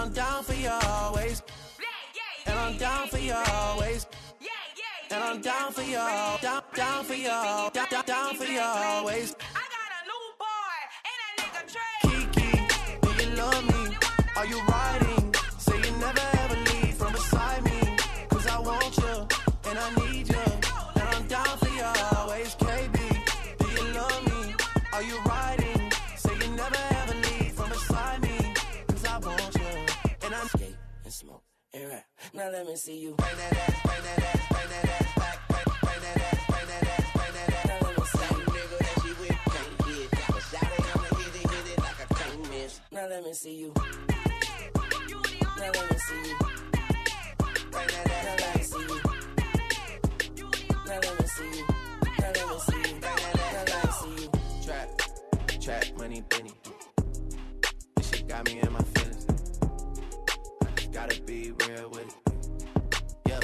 I'm down for you always. And I'm down for you always. And I'm down for you, down for you, down for you always. I got a new boy and that nigga Trey. Kiki, do you love me? Are you riding? Say you never ever leave from beside me. Cause I want you and I need you. And I'm down for you always. KB, do you love me? Are you riding? Say you never ever leave from beside me. Cause I want you and I skate and smoke and rap. Now let me see you bring that ass, bring that ass, bring that ass back. Bring that ass, bring that ass, bring that ass. Now let me see you, nigga, that she with can't get. But shout it, I'ma hit it like I can't miss. Now let me see you. Now let me see you. Bring that ass, now let me see you. Now let me see you. Now let me see you. Bring that ass, now let me see you. Trap, money, Benny. This shit got me in my feelings. I just gotta be real with it. Yep.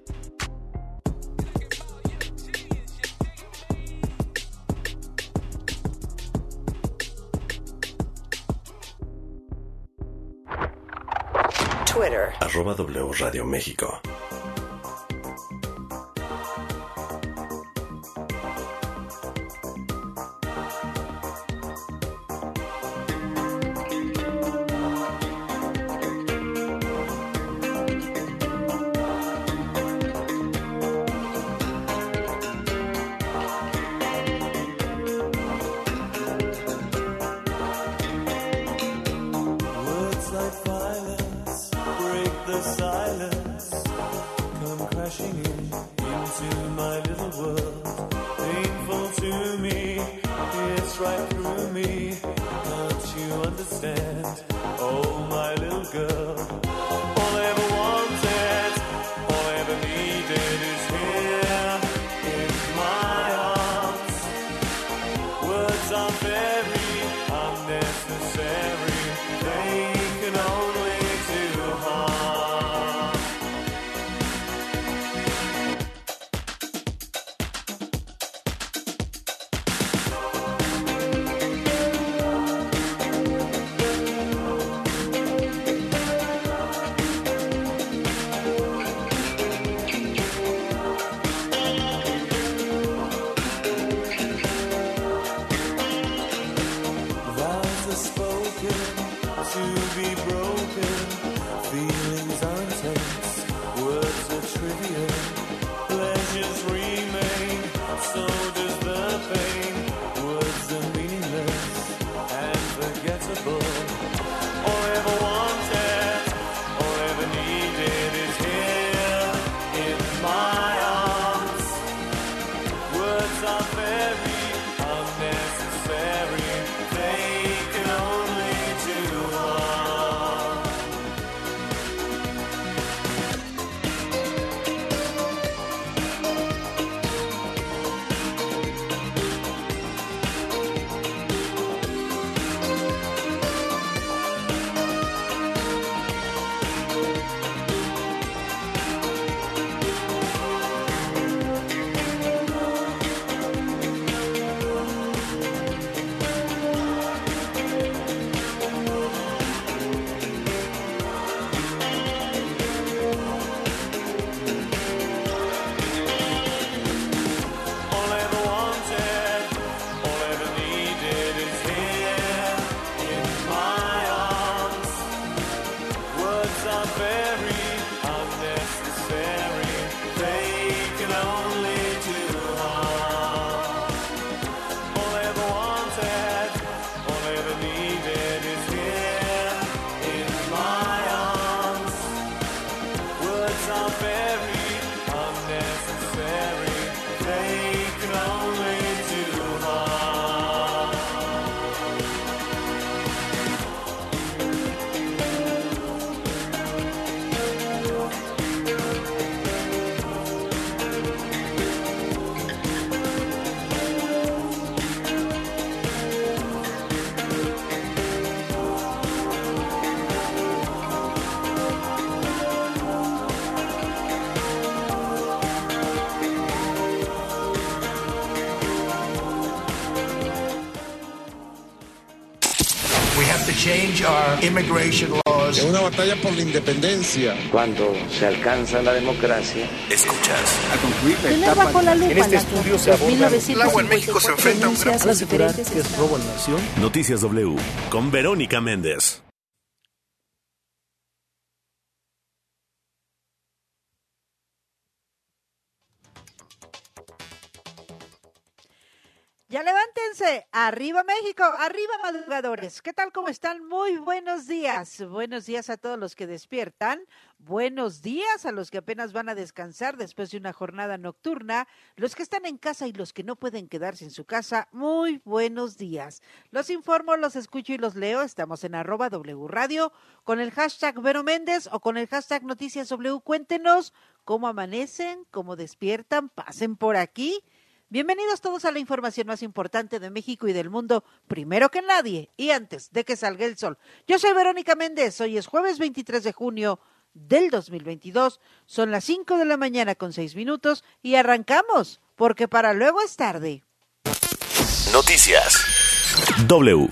Twitter @W Radio México. change our immigration laws. Es una batalla por la independencia. Cuando se alcanza la democracia, Escuchas. A concluir la Tener etapa. bajo la lupa En este la estudio se aborda El agua en México se enfrenta a un gran las diferentes que es robo a la nación. Noticias W con Verónica Méndez. Ya levántense, arriba México, arriba madrugadores. ¿Qué tal? ¿Cómo están? Muy buenos días. Buenos días a todos los que despiertan. Buenos días a los que apenas van a descansar después de una jornada nocturna. Los que están en casa y los que no pueden quedarse en su casa, muy buenos días. Los informo, los escucho y los leo. Estamos en @W Radio con el hashtag Vero Méndez o con el hashtag Noticias W. Cuéntenos cómo amanecen, cómo despiertan, pasen por aquí. Bienvenidos todos a la información más importante de México y del mundo, primero que nadie y antes de que salga el sol. Yo soy Verónica Méndez, hoy es jueves 23 de junio del 2022, son las 5 de la mañana con 6 minutos y arrancamos, porque para luego es tarde. Noticias W.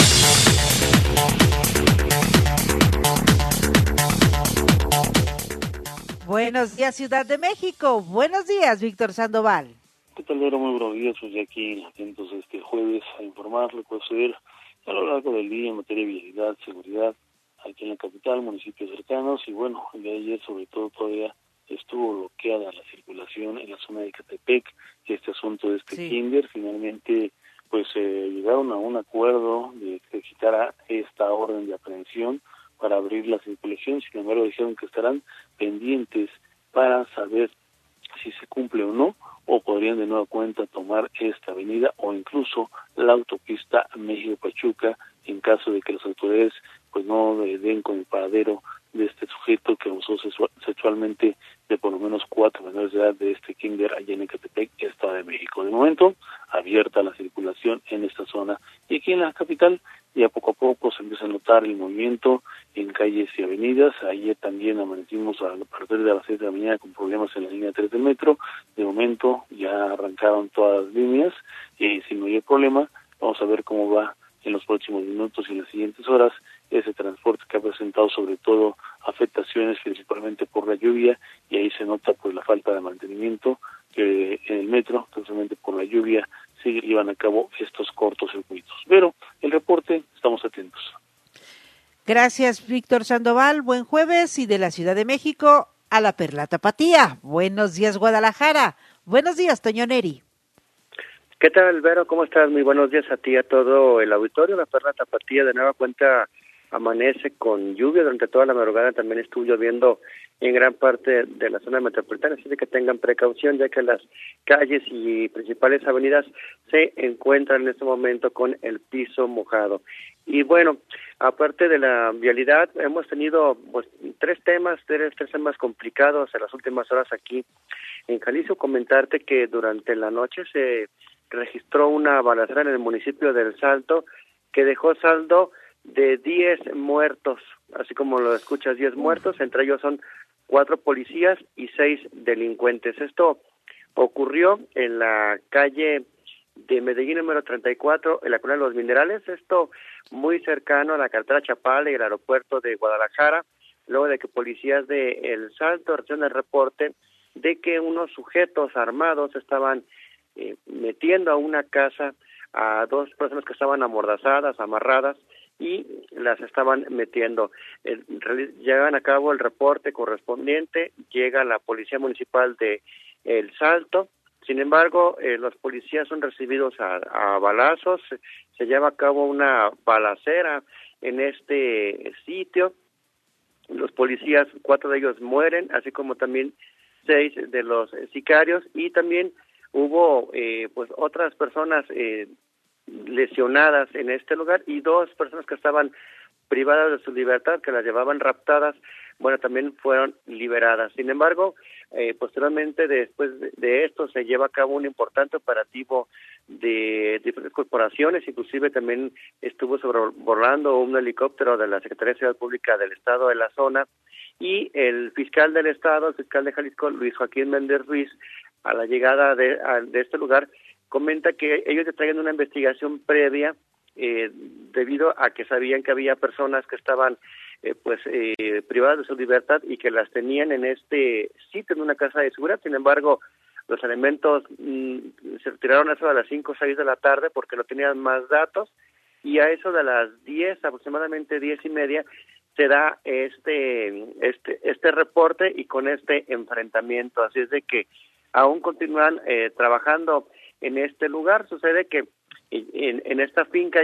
Buenos días, Ciudad de México. Buenos días, Víctor Sandoval. ¿Qué tal, Vero? Muy buenos días. Pues ya aquí atentos este jueves a informar lo que puede suceder a lo largo del día en materia de vialidad, seguridad, aquí en la capital, municipios cercanos. Y bueno, el día de ayer sobre todo todavía estuvo bloqueada la circulación en la zona de Ecatepec, este asunto de este kinder. Finalmente pues llegaron a un acuerdo de que se quitara esta orden de aprehensión para abrir la circulación. Sin embargo, dijeron que estarán pendientes para saber si se cumple o no, o podrían de nueva cuenta tomar esta avenida o incluso la autopista México-Pachuca en caso de que las autoridades pues no den con el paradero de este sujeto que abusó sexualmente de por lo menos 4 menores de edad de este kinder allá en Ecatepec, Estado de México. De momento, abierta la circulación en esta zona. Y aquí en la capital, ya poco a poco se empieza a notar el movimiento en calles y avenidas. Ayer también amanecimos a partir de las 6 de la mañana con problemas en la línea 3 del metro. De momento ya arrancaron todas las líneas y sin mayor problema. Vamos a ver cómo va en los próximos minutos y en las siguientes horas ese transporte que ha presentado sobre todo afectaciones principalmente por la lluvia, y ahí se nota pues la falta de mantenimiento que en el metro, precisamente por la lluvia, se llevan a cabo estos cortocircuitos. Pero el reporte, estamos atentos. Gracias, Víctor Sandoval. Buen jueves, y de la Ciudad de México a la Perla Tapatía. Buenos días, Guadalajara. Buenos días, Toño Neri. ¿Qué tal, Vero? ¿Cómo estás? Muy buenos días a ti y a todo el auditorio. La Perla Tapatía de nueva cuenta amanece con lluvia. Durante toda la madrugada también estuvo lloviendo en gran parte de la zona metropolitana, así que tengan precaución, ya que las calles y principales avenidas se encuentran en este momento con el piso mojado. Y bueno, aparte de la vialidad, hemos tenido pues tres temas complicados en las últimas horas aquí en Jalisco. Comentarte que durante la noche se registró una balacera en el municipio del Salto que dejó saldo de 10 muertos, así como lo escuchas, 10 muertos, entre ellos son 4 policías y 6 delincuentes. Esto ocurrió en la calle de Medellín número 34, en la colonia de Los Minerales, esto muy cercano a la carretera Chapala y el aeropuerto de Guadalajara, luego de que policías de El Salto recibieron el reporte de que unos sujetos armados estaban metiendo a una casa a 2 personas que estaban amordazadas, amarradas, y las estaban metiendo. Llegan a cabo el reporte correspondiente, llega la Policía Municipal de El Salto. Sin embargo, los policías son recibidos a balazos, se lleva a cabo una balacera en este sitio. Los policías, 4 de ellos mueren, así como también 6 de los sicarios, y también hubo pues otras personas lesionadas en este lugar, y 2 personas que estaban privadas de su libertad, que las llevaban raptadas, bueno, también fueron liberadas. Sin embargo, posteriormente, después de esto, se lleva a cabo un importante operativo de diferentes corporaciones, inclusive también estuvo sobrevolando un helicóptero de la Secretaría de Seguridad Pública del Estado de la zona, y el fiscal del Estado, el fiscal de Jalisco, Luis Joaquín Méndez Ruiz, a la llegada de este lugar, comenta que ellos traen una investigación previa debido a que sabían que había personas que estaban privadas de su libertad y que las tenían en este sitio, en una casa de seguridad. Sin embargo, los elementos se retiraron a eso de las 5 o 6 de la tarde porque no tenían más datos, y a eso de las 10, aproximadamente 10:30, se da este reporte y con este enfrentamiento. Así es de que aún continúan trabajando en este lugar. Sucede que en esta finca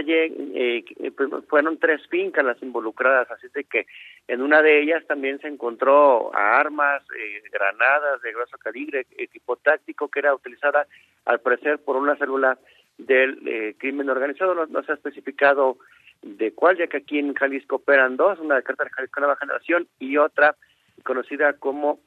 fueron 3 fincas las involucradas, así de que en una de ellas también se encontró armas, granadas de grueso calibre, equipo táctico que era utilizada al parecer por una célula del crimen organizado. No se ha especificado de cuál, ya que aquí en Jalisco operan 2, una de Cártel Jalisco Nueva Generación y otra conocida como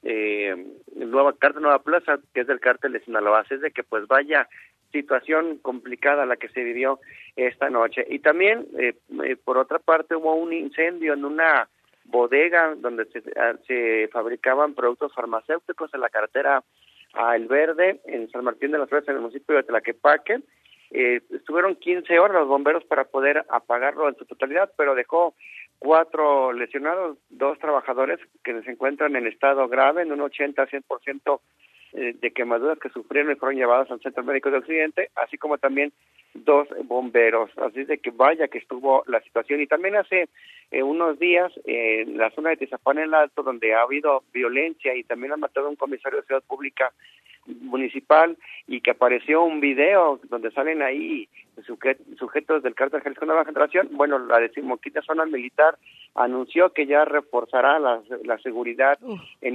Cártel Nueva Plaza, que es del Cártel de Sinaloa. Así es de que pues vaya situación complicada la que se vivió esta noche. Y también, por otra parte, hubo un incendio en una bodega donde se fabricaban productos farmacéuticos en la carretera a El Verde, en San Martín de las Flores, en el municipio de Tlaquepaque. Estuvieron 15 horas los bomberos para poder apagarlo en su totalidad, pero dejó 4 lesionados, 2 trabajadores que se encuentran en estado grave, en un 80-100% de quemaduras que sufrieron y fueron llevados al Centro Médico de Occidente, así como también 2 bomberos. Así de que vaya que estuvo la situación. Y también hace unos días en la zona de Tizapán el Alto, donde ha habido violencia y también han matado a un comisario de Seguridad Pública municipal, y que apareció un video donde salen ahí sujetos del Cártel Jalisco Nueva Generación. Bueno, la 15ª Zona Militar anunció que ya reforzará la seguridad en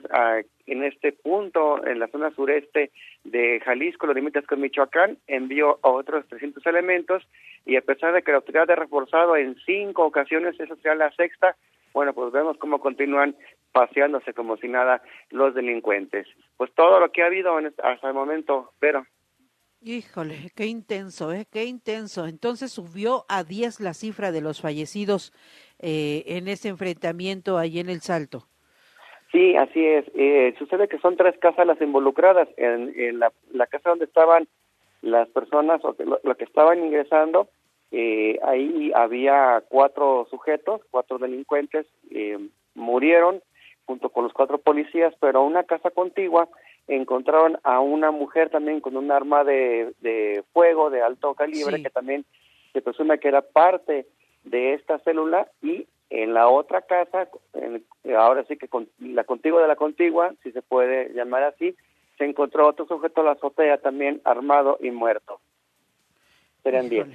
este punto, en la zona sureste de Jalisco, los límites con Michoacán. Envió a otros 300 elementos, y a pesar de que la autoridad ha reforzado en 5 ocasiones, esa será la 6ª, bueno, pues vemos cómo continúan paseándose como si nada los delincuentes. Pues todo lo que ha habido hasta el momento, pero... Híjole, qué intenso, qué intenso. Entonces subió a 10 la cifra de los fallecidos en ese enfrentamiento ahí en El Salto. Sí, así es. Sucede que son 3 casas las involucradas. En la casa donde estaban las personas, o lo que estaban ingresando, ahí había 4 sujetos, 4 delincuentes, murieron junto con los 4 policías, pero a una casa contigua encontraron a una mujer también con un arma de fuego de alto calibre, sí, que también se presume que era parte de esta célula. Y en la otra casa, ahora sí que la contigua de la contigua, si se puede llamar así, se encontró otro sujeto en la azotea también armado y muerto. Serían 10.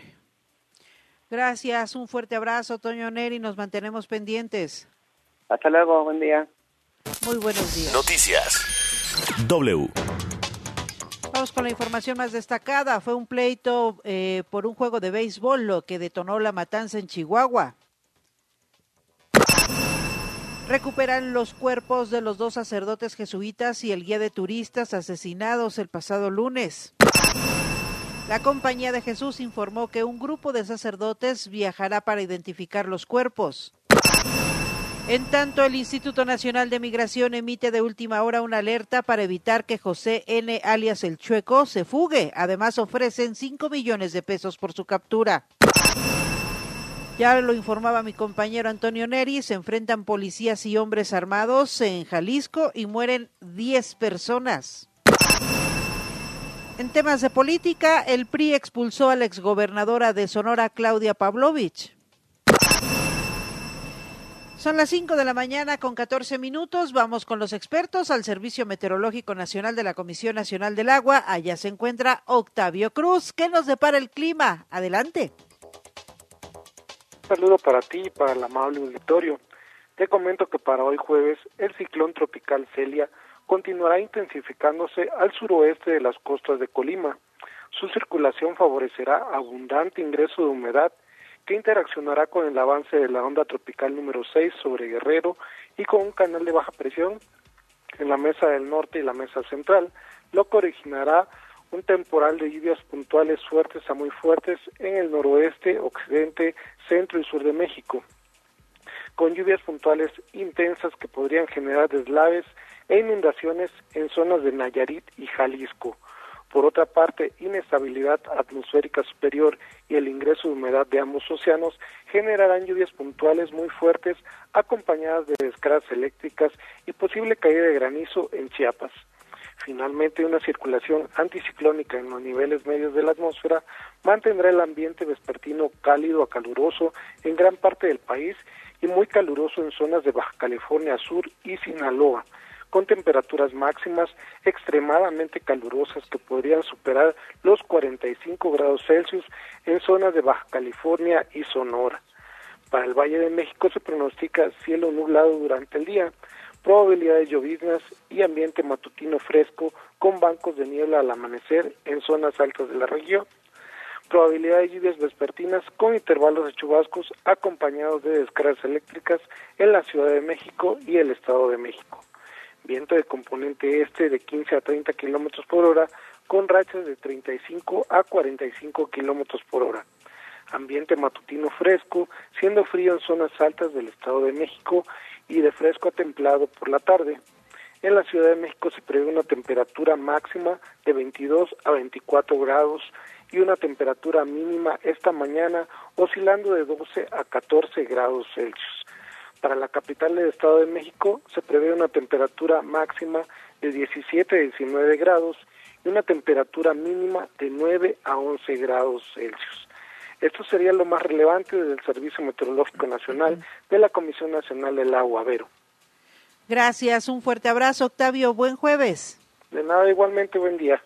Gracias, un fuerte abrazo, Toño Neri, nos mantenemos pendientes. Hasta luego, buen día. Muy buenos días. Noticias W. Vamos con la información más destacada. Fue un pleito por un juego de béisbol lo que detonó la matanza en Chihuahua. Recuperan los cuerpos de los 2 sacerdotes jesuitas y el guía de turistas asesinados el pasado lunes. La Compañía de Jesús informó que un grupo de sacerdotes viajará para identificar los cuerpos. En tanto, el Instituto Nacional de Migración emite de última hora una alerta para evitar que José N., alias El Chueco, se fugue. Además, ofrecen 5 millones de pesos por su captura. Ya lo informaba mi compañero Antonio Neri, se enfrentan policías y hombres armados en Jalisco y mueren 10 personas. En temas de política, el PRI expulsó a la exgobernadora de Sonora, Claudia Pavlovich. Son las 5 de la mañana con 14 minutos. Vamos con los expertos al Servicio Meteorológico Nacional de la Comisión Nacional del Agua. Allá se encuentra Octavio Cruz. ¿Qué nos depara el clima? Adelante. Un saludo para ti y para el amable auditorio. Te comento que para hoy jueves el ciclón tropical Celia continuará intensificándose al suroeste de las costas de Colima. Su circulación favorecerá abundante ingreso de humedad que interaccionará con el avance de la onda tropical número 6 sobre Guerrero y con un canal de baja presión en la mesa del norte y la mesa central, lo que originará un temporal de lluvias puntuales fuertes a muy fuertes en el noroeste, occidente, centro y sur de México, con lluvias puntuales intensas que podrían generar deslaves e inundaciones en zonas de Nayarit y Jalisco. Por otra parte, inestabilidad atmosférica superior y el ingreso de humedad de ambos océanos generarán lluvias puntuales muy fuertes acompañadas de descargas eléctricas y posible caída de granizo en Chiapas. Finalmente, una circulación anticiclónica en los niveles medios de la atmósfera mantendrá el ambiente vespertino cálido a caluroso en gran parte del país y muy caluroso en zonas de Baja California Sur y Sinaloa, con temperaturas máximas extremadamente calurosas que podrían superar los 45 grados Celsius en zonas de Baja California y Sonora. Para el Valle de México se pronostica cielo nublado durante el día, probabilidad de lloviznas y ambiente matutino fresco con bancos de niebla al amanecer en zonas altas de la región. Probabilidad de lluvias vespertinas con intervalos de chubascos acompañados de descargas eléctricas en la Ciudad de México y el Estado de México. Viento de componente este de 15 a 30 kilómetros por hora con rachas de 35 a 45 kilómetros por hora. Ambiente matutino fresco, siendo frío en zonas altas del Estado de México y de fresco a templado por la tarde. En la Ciudad de México se prevé una temperatura máxima de 22 a 24 grados y una temperatura mínima esta mañana oscilando de 12 a 14 grados Celsius. Para la capital del Estado de México se prevé una temperatura máxima de 17 a 19 grados y una temperatura mínima de 9 a 11 grados Celsius. Esto sería lo más relevante desde el Servicio Meteorológico Nacional de la Comisión Nacional del Agua, Vero. Gracias, un fuerte abrazo, Octavio, buen jueves. De nada, igualmente, buen día.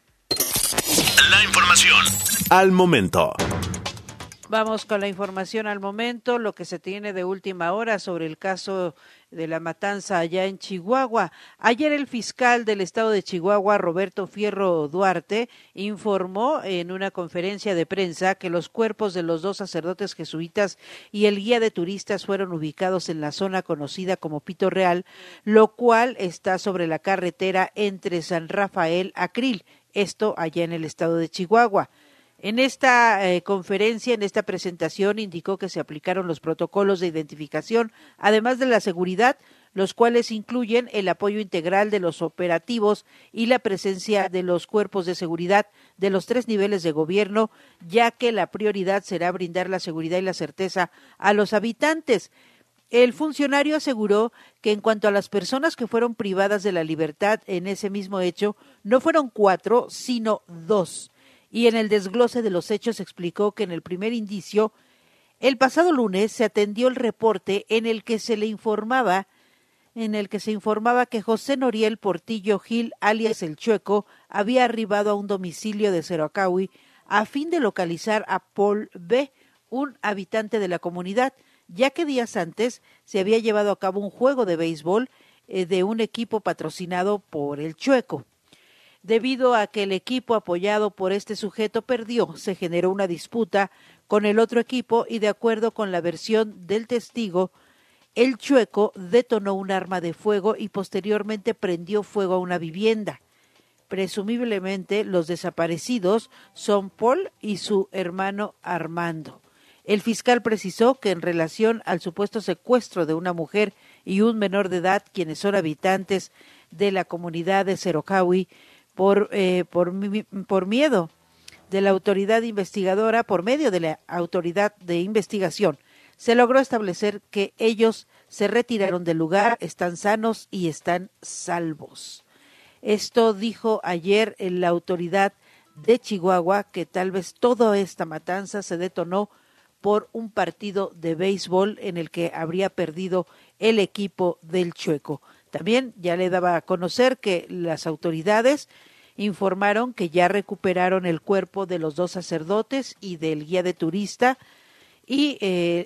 La información al momento. Vamos con la información al momento, lo que se tiene de última hora sobre el caso de la matanza allá en Chihuahua. Ayer el fiscal del estado de Chihuahua, Roberto Fierro Duarte, informó en una conferencia de prensa que los cuerpos de los 2 sacerdotes jesuitas y el guía de turistas fueron ubicados en la zona conocida como Pito Real, lo cual está sobre la carretera entre San Rafael a Krill, esto allá en el estado de Chihuahua. En esta conferencia, en esta presentación, indicó que se aplicaron los protocolos de identificación, además de la seguridad, los cuales incluyen el apoyo integral de los operativos y la presencia de los cuerpos de seguridad de los 3 niveles de gobierno, ya que la prioridad será brindar la seguridad y la certeza a los habitantes. El funcionario aseguró que en cuanto a las personas que fueron privadas de la libertad en ese mismo hecho, no fueron 4, sino 2. Y en el desglose de los hechos explicó que en el primer indicio, el pasado lunes se atendió el reporte en el que se informaba que José Noriel Portillo Gil, alias El Chueco, había arribado a un domicilio de Cerocahui a fin de localizar a Paul B., un habitante de la comunidad, ya que días antes se había llevado a cabo un juego de béisbol de un equipo patrocinado por El Chueco. Debido a que el equipo apoyado por este sujeto perdió, se generó una disputa con el otro equipo y de acuerdo con la versión del testigo, El Chueco detonó un arma de fuego y posteriormente prendió fuego a una vivienda. Presumiblemente los desaparecidos son Paul y su hermano Armando. El fiscal precisó que en relación al supuesto secuestro de una mujer y un menor de edad, quienes son habitantes de la comunidad de Cerocahui, por miedo de la autoridad investigadora, por medio de la autoridad de investigación, se logró establecer que ellos se retiraron del lugar, están sanos y están salvos. Esto dijo ayer la autoridad de Chihuahua, que tal vez toda esta matanza se detonó por un partido de béisbol en el que habría perdido el equipo del Chueco. También ya le daba a conocer que las autoridades informaron que ya recuperaron el cuerpo de los 2 sacerdotes y del guía de turista y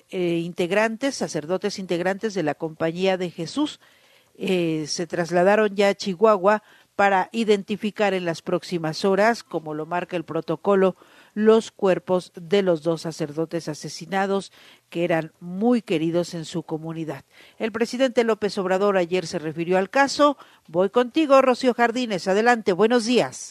sacerdotes integrantes de la Compañía de Jesús. Se trasladaron ya a Chihuahua para identificar en las próximas horas, como lo marca el protocolo, los cuerpos de los 2 sacerdotes asesinados que eran muy queridos en su comunidad. El presidente López Obrador ayer se refirió al caso. Voy contigo, Rocío Jardines. Adelante, buenos días.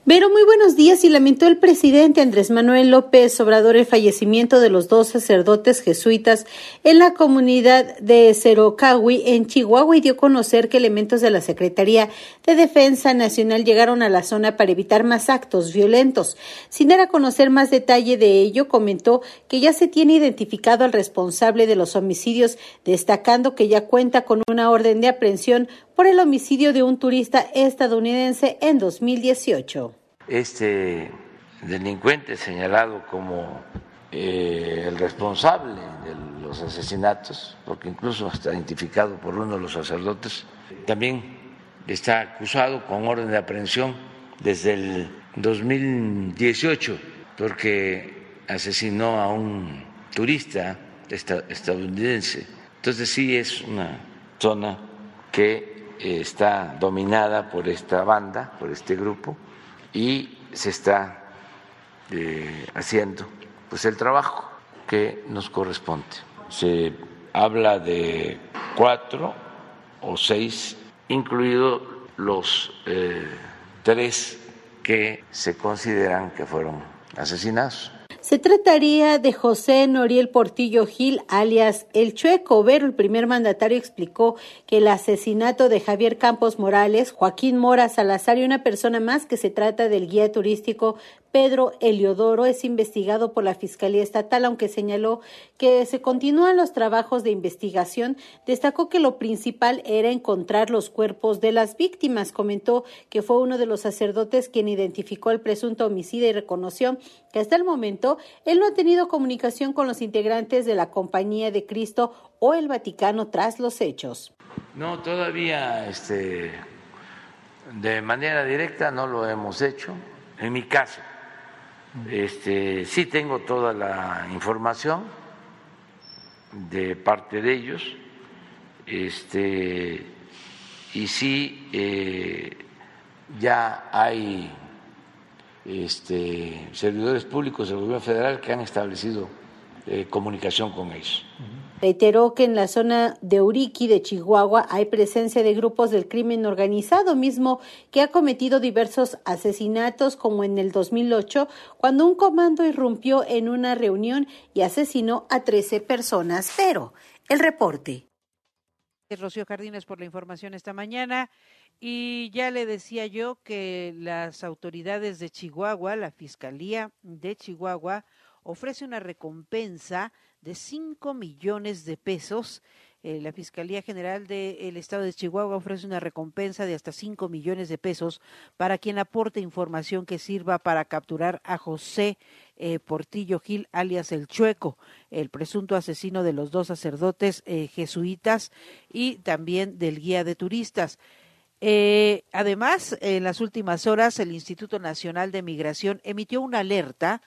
Vero, muy buenos días. Y lamentó el presidente Andrés Manuel López Obrador el fallecimiento de los 2 sacerdotes jesuitas en la comunidad de Cerocahui, en Chihuahua, y dio a conocer que elementos de la Secretaría de Defensa Nacional llegaron a la zona para evitar más actos violentos. Sin dar a conocer más detalle de ello, comentó que ya se tiene identificado al responsable de los homicidios, destacando que ya cuenta con una orden de aprehensión por el homicidio de un turista estadounidense en 2018. Este delincuente señalado como el responsable de los asesinatos, porque incluso está identificado por uno de los sacerdotes, también está acusado con orden de aprehensión desde el 2018, porque asesinó a un turista estadounidense. Entonces sí es una zona que está dominada por esta banda, por este grupo, y se está haciendo pues el trabajo que nos corresponde. Se habla de 4 o 6, incluidos los 3 que se consideran que fueron asesinados. Se trataría de José Noriel Portillo Gil, alias El Chueco. Vero, el primer mandatario, explicó que el asesinato de Javier Campos Morales, Joaquín Mora Salazar y una persona más, que se trata del guía turístico Pedro Eliodoro, es investigado por la Fiscalía Estatal, aunque señaló que se continúan los trabajos de investigación. Destacó que lo principal era encontrar los cuerpos de las víctimas. Comentó que fue uno de los sacerdotes quien identificó al presunto homicida y reconoció que hasta el momento él no ha tenido comunicación con los integrantes de la Compañía de Cristo o el Vaticano tras los hechos. No, todavía de manera directa no lo hemos hecho. En mi caso, sí tengo toda la información de parte de ellos, y sí ya hay servidores públicos del gobierno federal que han establecido comunicación con ellos. Reiteró que en la zona de Uriqui de Chihuahua hay presencia de grupos del crimen organizado, mismo que ha cometido diversos asesinatos, como en el 2008, cuando un comando irrumpió en una reunión y asesinó a 13 personas. Pero el reporte. Rocío Jardines por la información esta mañana. Y ya le decía yo que las autoridades de Chihuahua, la Fiscalía de Chihuahua, ofrece una recompensa de 5 millones de pesos. La Fiscalía General del Estado de Chihuahua ofrece una recompensa de hasta 5 millones de pesos para quien aporte información que sirva para capturar a José Portillo Gil, alias El Chueco, el presunto asesino de los 2 sacerdotes jesuitas y también del guía de turistas. Además, en las últimas horas, el Instituto Nacional de Migración emitió una alerta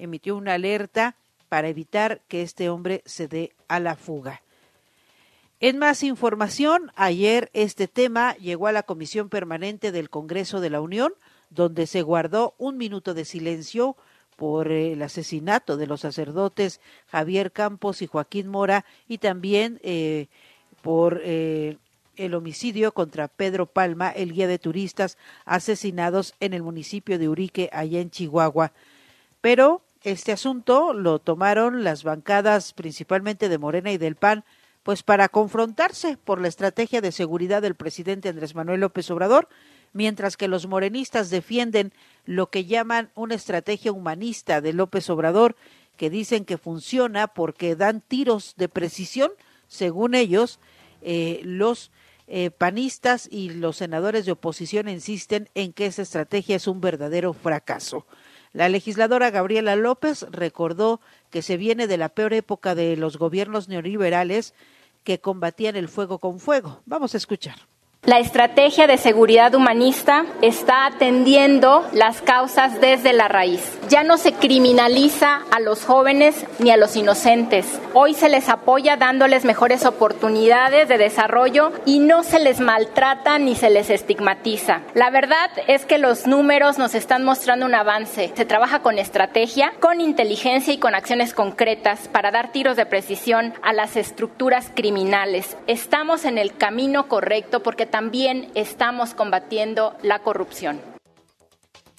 para evitar que este hombre se dé a la fuga. En más información, ayer este tema llegó a la Comisión Permanente del Congreso de la Unión, donde se guardó un minuto de silencio por el asesinato de los sacerdotes Javier Campos y Joaquín Mora, y también por el homicidio contra Pedro Palma, el guía de turistas, asesinados en el municipio de Urique, allá en Chihuahua. Pero este asunto lo tomaron las bancadas principalmente de Morena y del PAN, pues para confrontarse por la estrategia de seguridad del presidente Andrés Manuel López Obrador, mientras que los morenistas defienden lo que llaman una estrategia humanista de López Obrador, que dicen que funciona porque dan tiros de precisión, según ellos. Los panistas y los senadores de oposición insisten en que esa estrategia es un verdadero fracaso. La legisladora Gabriela López recordó que se viene de la peor época de los gobiernos neoliberales que combatían el fuego con fuego. Vamos a escuchar. La estrategia de seguridad humanista está atendiendo las causas desde la raíz. Ya no se criminaliza a los jóvenes ni a los inocentes. Hoy se les apoya dándoles mejores oportunidades de desarrollo y no se les maltrata ni se les estigmatiza. La verdad es que los números nos están mostrando un avance. Se trabaja con estrategia, con inteligencia y con acciones concretas para dar tiros de precisión a las estructuras criminales. Estamos en el camino correcto porque también estamos combatiendo la corrupción.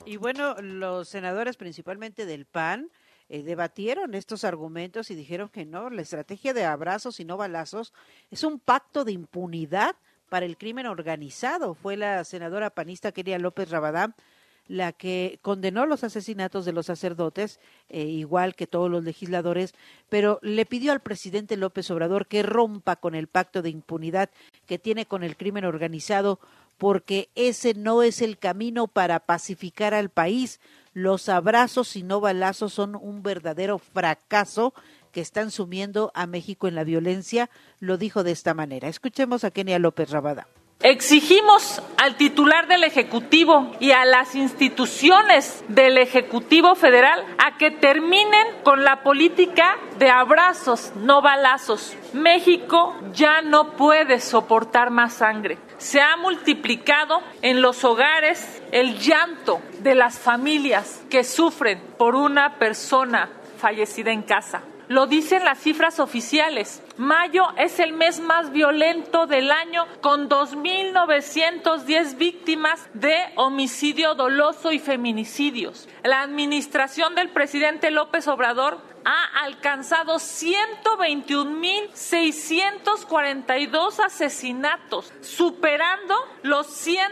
Y bueno, los senadores principalmente del PAN debatieron estos argumentos y dijeron que no, la estrategia de abrazos y no balazos es un pacto de impunidad para el crimen organizado. Fue la senadora panista Kenia López Rabadán la que condenó los asesinatos de los sacerdotes, igual que todos los legisladores, pero le pidió al presidente López Obrador que rompa con el pacto de impunidad que tiene con el crimen organizado, porque ese no es el camino para pacificar al país. Los abrazos y no balazos son un verdadero fracaso que están sumiendo a México en la violencia, lo dijo de esta manera. Escuchemos a Kenia López Rabadán. Exigimos al titular del Ejecutivo y a las instituciones del Ejecutivo Federal a que terminen con la política de abrazos, no balazos. México ya no puede soportar más sangre. Se ha multiplicado en los hogares el llanto de las familias que sufren por una persona fallecida en casa. Lo dicen las cifras oficiales. Mayo es el mes más violento del año, con 2.910 víctimas de homicidio doloso y feminicidios. La administración del presidente López Obrador ha alcanzado 121.642 asesinatos, superando los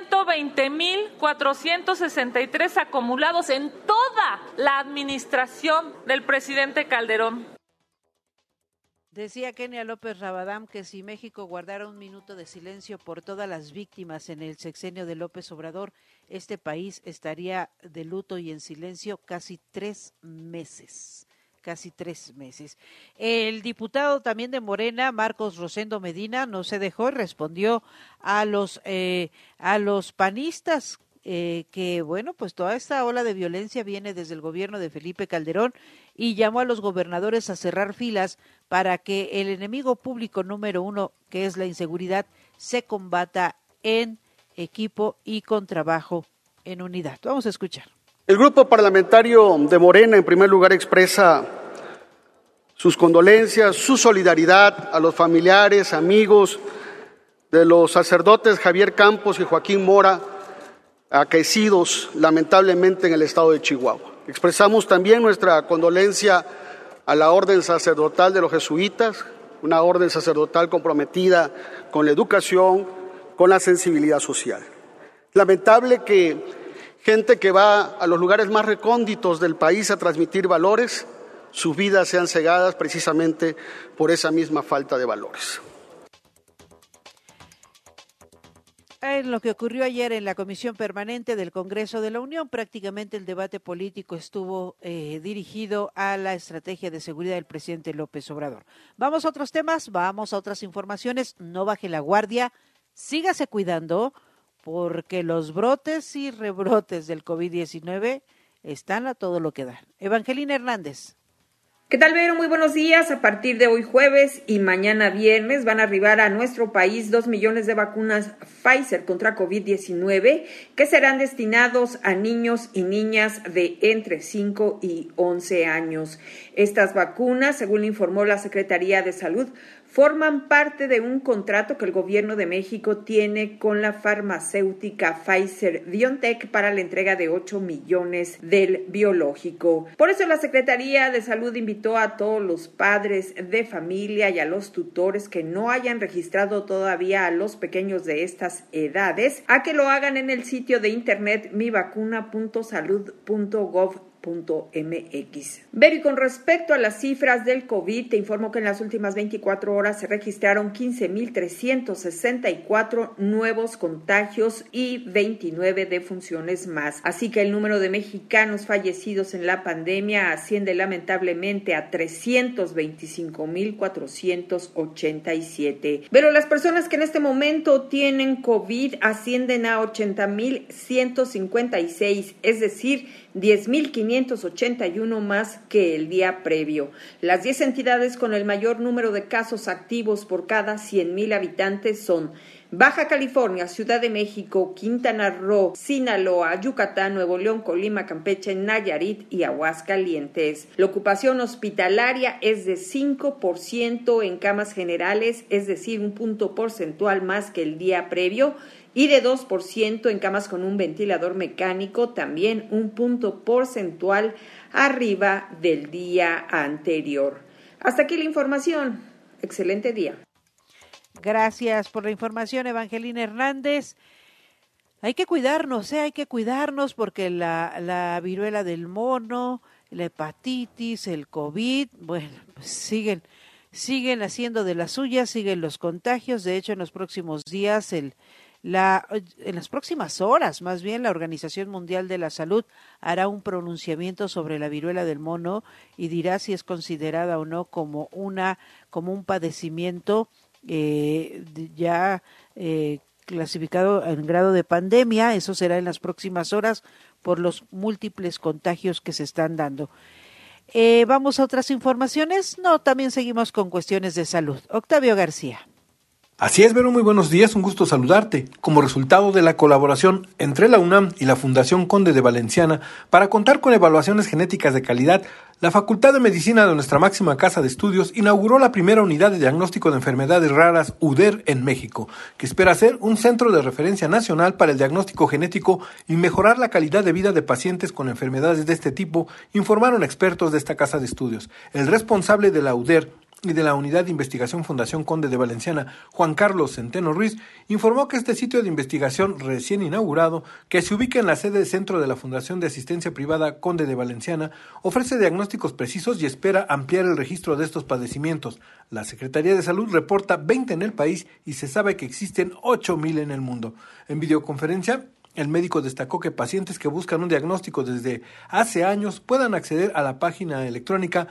120.463 acumulados en toda la administración del presidente Calderón. Decía Kenia López Rabadán que si México guardara un minuto de silencio por todas las víctimas en el sexenio de López Obrador, este país estaría de luto y en silencio casi 3 meses. El diputado también de Morena, Marcos Rosendo Medina, no se dejó y respondió a los panistas que, bueno, pues toda esta ola de violencia viene desde el gobierno de Felipe Calderón y llamó a los gobernadores a cerrar filas para que el enemigo público número 1, que es la inseguridad, se combata en equipo y con trabajo en unidad. Vamos a escuchar. El grupo parlamentario de Morena, en primer lugar, expresa sus condolencias, su solidaridad a los familiares, amigos de los sacerdotes Javier Campos y Joaquín Mora, acaecidos lamentablemente en el estado de Chihuahua. Expresamos también nuestra condolencia a la orden sacerdotal de los jesuitas, una orden sacerdotal comprometida con la educación, con la sensibilidad social. Lamentable que gente que va a los lugares más recónditos del país a transmitir valores, sus vidas sean cegadas precisamente por esa misma falta de valores. En lo que ocurrió ayer en la Comisión Permanente del Congreso de la Unión, prácticamente el debate político estuvo dirigido a la estrategia de seguridad del presidente López Obrador. Vamos a otros temas, vamos a otras informaciones, no baje la guardia, sígase cuidando, porque los brotes y rebrotes del COVID-19 están a todo lo que da. Evangelina Hernández. ¿Qué tal, Vero? Muy buenos días. A partir de hoy jueves y mañana viernes van a arribar a nuestro país 2 millones de vacunas Pfizer contra COVID-19 que serán destinados a niños y niñas de entre 5 y 11 años. Estas vacunas, según informó la Secretaría de Salud, forman parte de un contrato que el gobierno de México tiene con la farmacéutica Pfizer-BioNTech para la entrega de 8 millones del biológico. Por eso la Secretaría de Salud invitó a todos los padres de familia y a los tutores que no hayan registrado todavía a los pequeños de estas edades a que lo hagan en el sitio de internet mivacuna.salud.gov.mx. Pero y con respecto a las cifras del COVID, te informo que en las últimas 24 horas se registraron 15,364 nuevos contagios y 29 defunciones más. Así que el número de mexicanos fallecidos en la pandemia asciende lamentablemente a 325,487. Pero las personas que en este momento tienen COVID ascienden a 80,156, es decir, 10,581 más que el día previo. Las 10 entidades con el mayor número de casos activos por cada 100,000 habitantes son Baja California, Ciudad de México, Quintana Roo, Sinaloa, Yucatán, Nuevo León, Colima, Campeche, Nayarit y Aguascalientes. La ocupación hospitalaria es de 5% en camas generales, es decir, un punto porcentual más que el día previo, y de 2% en camas con un ventilador mecánico, también un punto porcentual arriba del día anterior. Hasta aquí la información. Excelente día. Gracias por la información, Evangelina Hernández. Hay que cuidarnos, porque la viruela del mono, la hepatitis, el COVID, bueno, pues siguen haciendo de las suyas, siguen los contagios. De hecho, en los próximos días, en las próximas horas, más bien, la Organización Mundial de la Salud hará un pronunciamiento sobre la viruela del mono y dirá si es considerada o no como un padecimiento clasificado en grado de pandemia. Eso será en las próximas horas por los múltiples contagios que se están dando. ¿Vamos a otras informaciones? No, también seguimos con cuestiones de salud. Octavio García. Así es, Vero, muy buenos días, un gusto saludarte. Como resultado de la colaboración entre la UNAM y la Fundación Conde de Valenciana para contar con evaluaciones genéticas de calidad, la Facultad de Medicina de nuestra máxima casa de estudios inauguró la primera unidad de diagnóstico de enfermedades raras UDER en México, que espera ser un centro de referencia nacional para el diagnóstico genético y mejorar la calidad de vida de pacientes con enfermedades de este tipo, informaron expertos de esta casa de estudios. El responsable de la UDER y de la Unidad de Investigación Fundación Conde de Valenciana, Juan Carlos Centeno Ruiz, informó que este sitio de investigación recién inaugurado, que se ubica en la sede centro de la Fundación de Asistencia Privada Conde de Valenciana, ofrece diagnósticos precisos y espera ampliar el registro de estos padecimientos. La Secretaría de Salud reporta 20 en el país y se sabe que existen 8,000 en el mundo. En videoconferencia, el médico destacó que pacientes que buscan un diagnóstico desde hace años puedan acceder a la página electrónica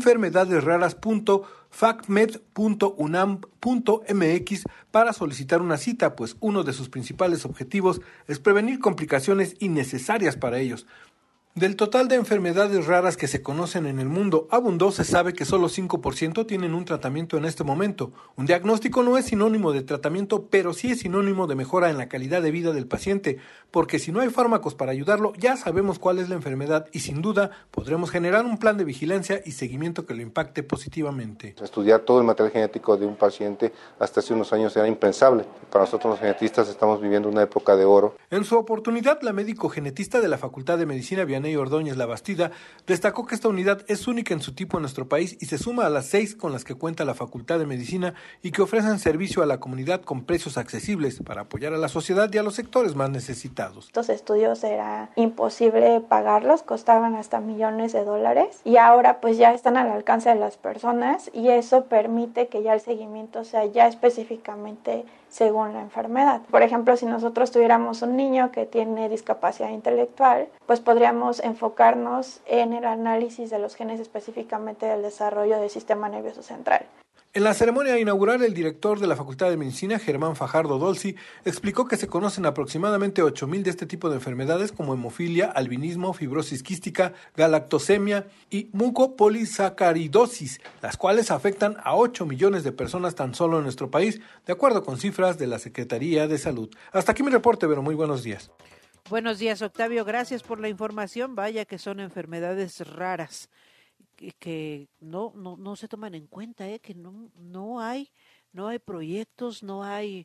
enfermedadesraras.facmed.unam.mx para solicitar una cita, pues uno de sus principales objetivos es prevenir complicaciones innecesarias para ellos. Del total de enfermedades raras que se conocen en el mundo, abundó, se sabe que solo 5% tienen un tratamiento en este momento. Un diagnóstico no es sinónimo de tratamiento, pero sí es sinónimo de mejora en la calidad de vida del paciente, porque si no hay fármacos para ayudarlo, ya sabemos cuál es la enfermedad y sin duda podremos generar un plan de vigilancia y seguimiento que lo impacte positivamente. Estudiar todo el material genético de un paciente hasta hace unos años era impensable. Para nosotros los genetistas estamos viviendo una época de oro. En su oportunidad, la médico genetista de la Facultad de Medicina, Vianey Ordóñez Labastida, destacó que esta unidad es única en su tipo en nuestro país y se suma a las 6 con las que cuenta la Facultad de Medicina y que ofrecen servicio a la comunidad con precios accesibles para apoyar a la sociedad y a los sectores más necesitados. Estos estudios era imposible pagarlos, costaban hasta millones de dólares y ahora pues ya están al alcance de las personas y eso permite que ya el seguimiento sea ya específicamente según la enfermedad. Por ejemplo, si nosotros tuviéramos un niño que tiene discapacidad intelectual, pues podríamos enfocarnos en el análisis de los genes específicamente del desarrollo del sistema nervioso central. En la ceremonia inaugural, el director de la Facultad de Medicina, Germán Fajardo Dolci, explicó que se conocen aproximadamente 8,000 de este tipo de enfermedades como hemofilia, albinismo, fibrosis quística, galactosemia y mucopolisacaridosis, las cuales afectan a 8 millones de personas tan solo en nuestro país, de acuerdo con cifras de la Secretaría de Salud. Hasta aquí mi reporte, Vero, muy buenos días. Buenos días, Octavio, gracias por la información. Vaya que son enfermedades raras que no se toman en cuenta, que no hay proyectos, no hay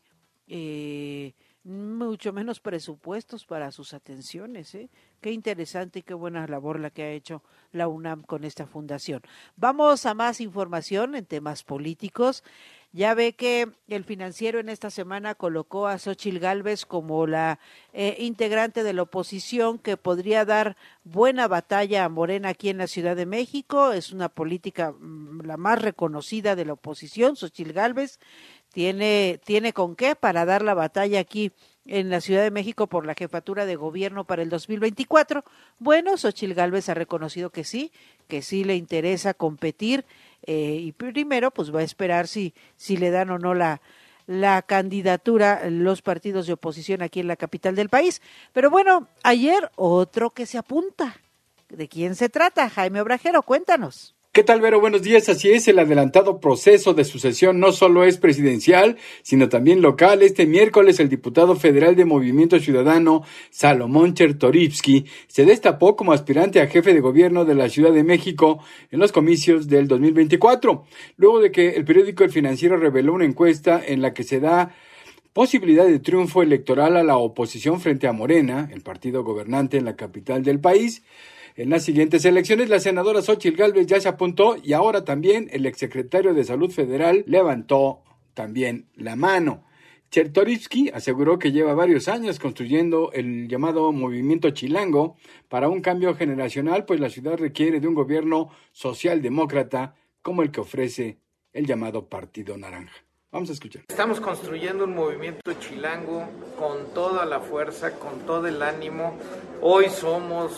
mucho menos presupuestos para sus atenciones. Qué interesante y qué buena labor la que ha hecho la UNAM con esta fundación. Vamos a más información en temas políticos. Ya ve que el Financiero en esta semana colocó a Xóchitl Gálvez como la integrante de la oposición que podría dar buena batalla a Morena aquí en la Ciudad de México. Es una política la más reconocida de la oposición, Xóchitl Gálvez. Tiene con qué para dar la batalla aquí en la Ciudad de México por la jefatura de gobierno para el 2024. Bueno, Xóchitl Gálvez ha reconocido que sí le interesa competir y primero pues va a esperar si le dan o no la candidatura los partidos de oposición aquí en la capital del país. Pero bueno, ayer otro que se apunta. ¿De quién se trata? Jaime Obrajero, cuéntanos. ¿Qué tal, Vero? Buenos días. Así es, el adelantado proceso de sucesión no solo es presidencial, sino también local. Este miércoles, el diputado federal de Movimiento Ciudadano, Salomón Chertorivsky, se destapó como aspirante a jefe de gobierno de la Ciudad de México en los comicios del 2024, luego de que el periódico El Financiero reveló una encuesta en la que se da posibilidad de triunfo electoral a la oposición frente a Morena, el partido gobernante en la capital del país. En las siguientes elecciones, la senadora Xóchitl Gálvez ya se apuntó y ahora también el exsecretario de Salud Federal levantó también la mano. Chertorivsky aseguró que lleva varios años construyendo el llamado movimiento chilango para un cambio generacional, pues la ciudad requiere de un gobierno socialdemócrata como el que ofrece el llamado Partido Naranja. Vamos a escuchar. Estamos construyendo un movimiento chilango con toda la fuerza, con todo el ánimo. Hoy somos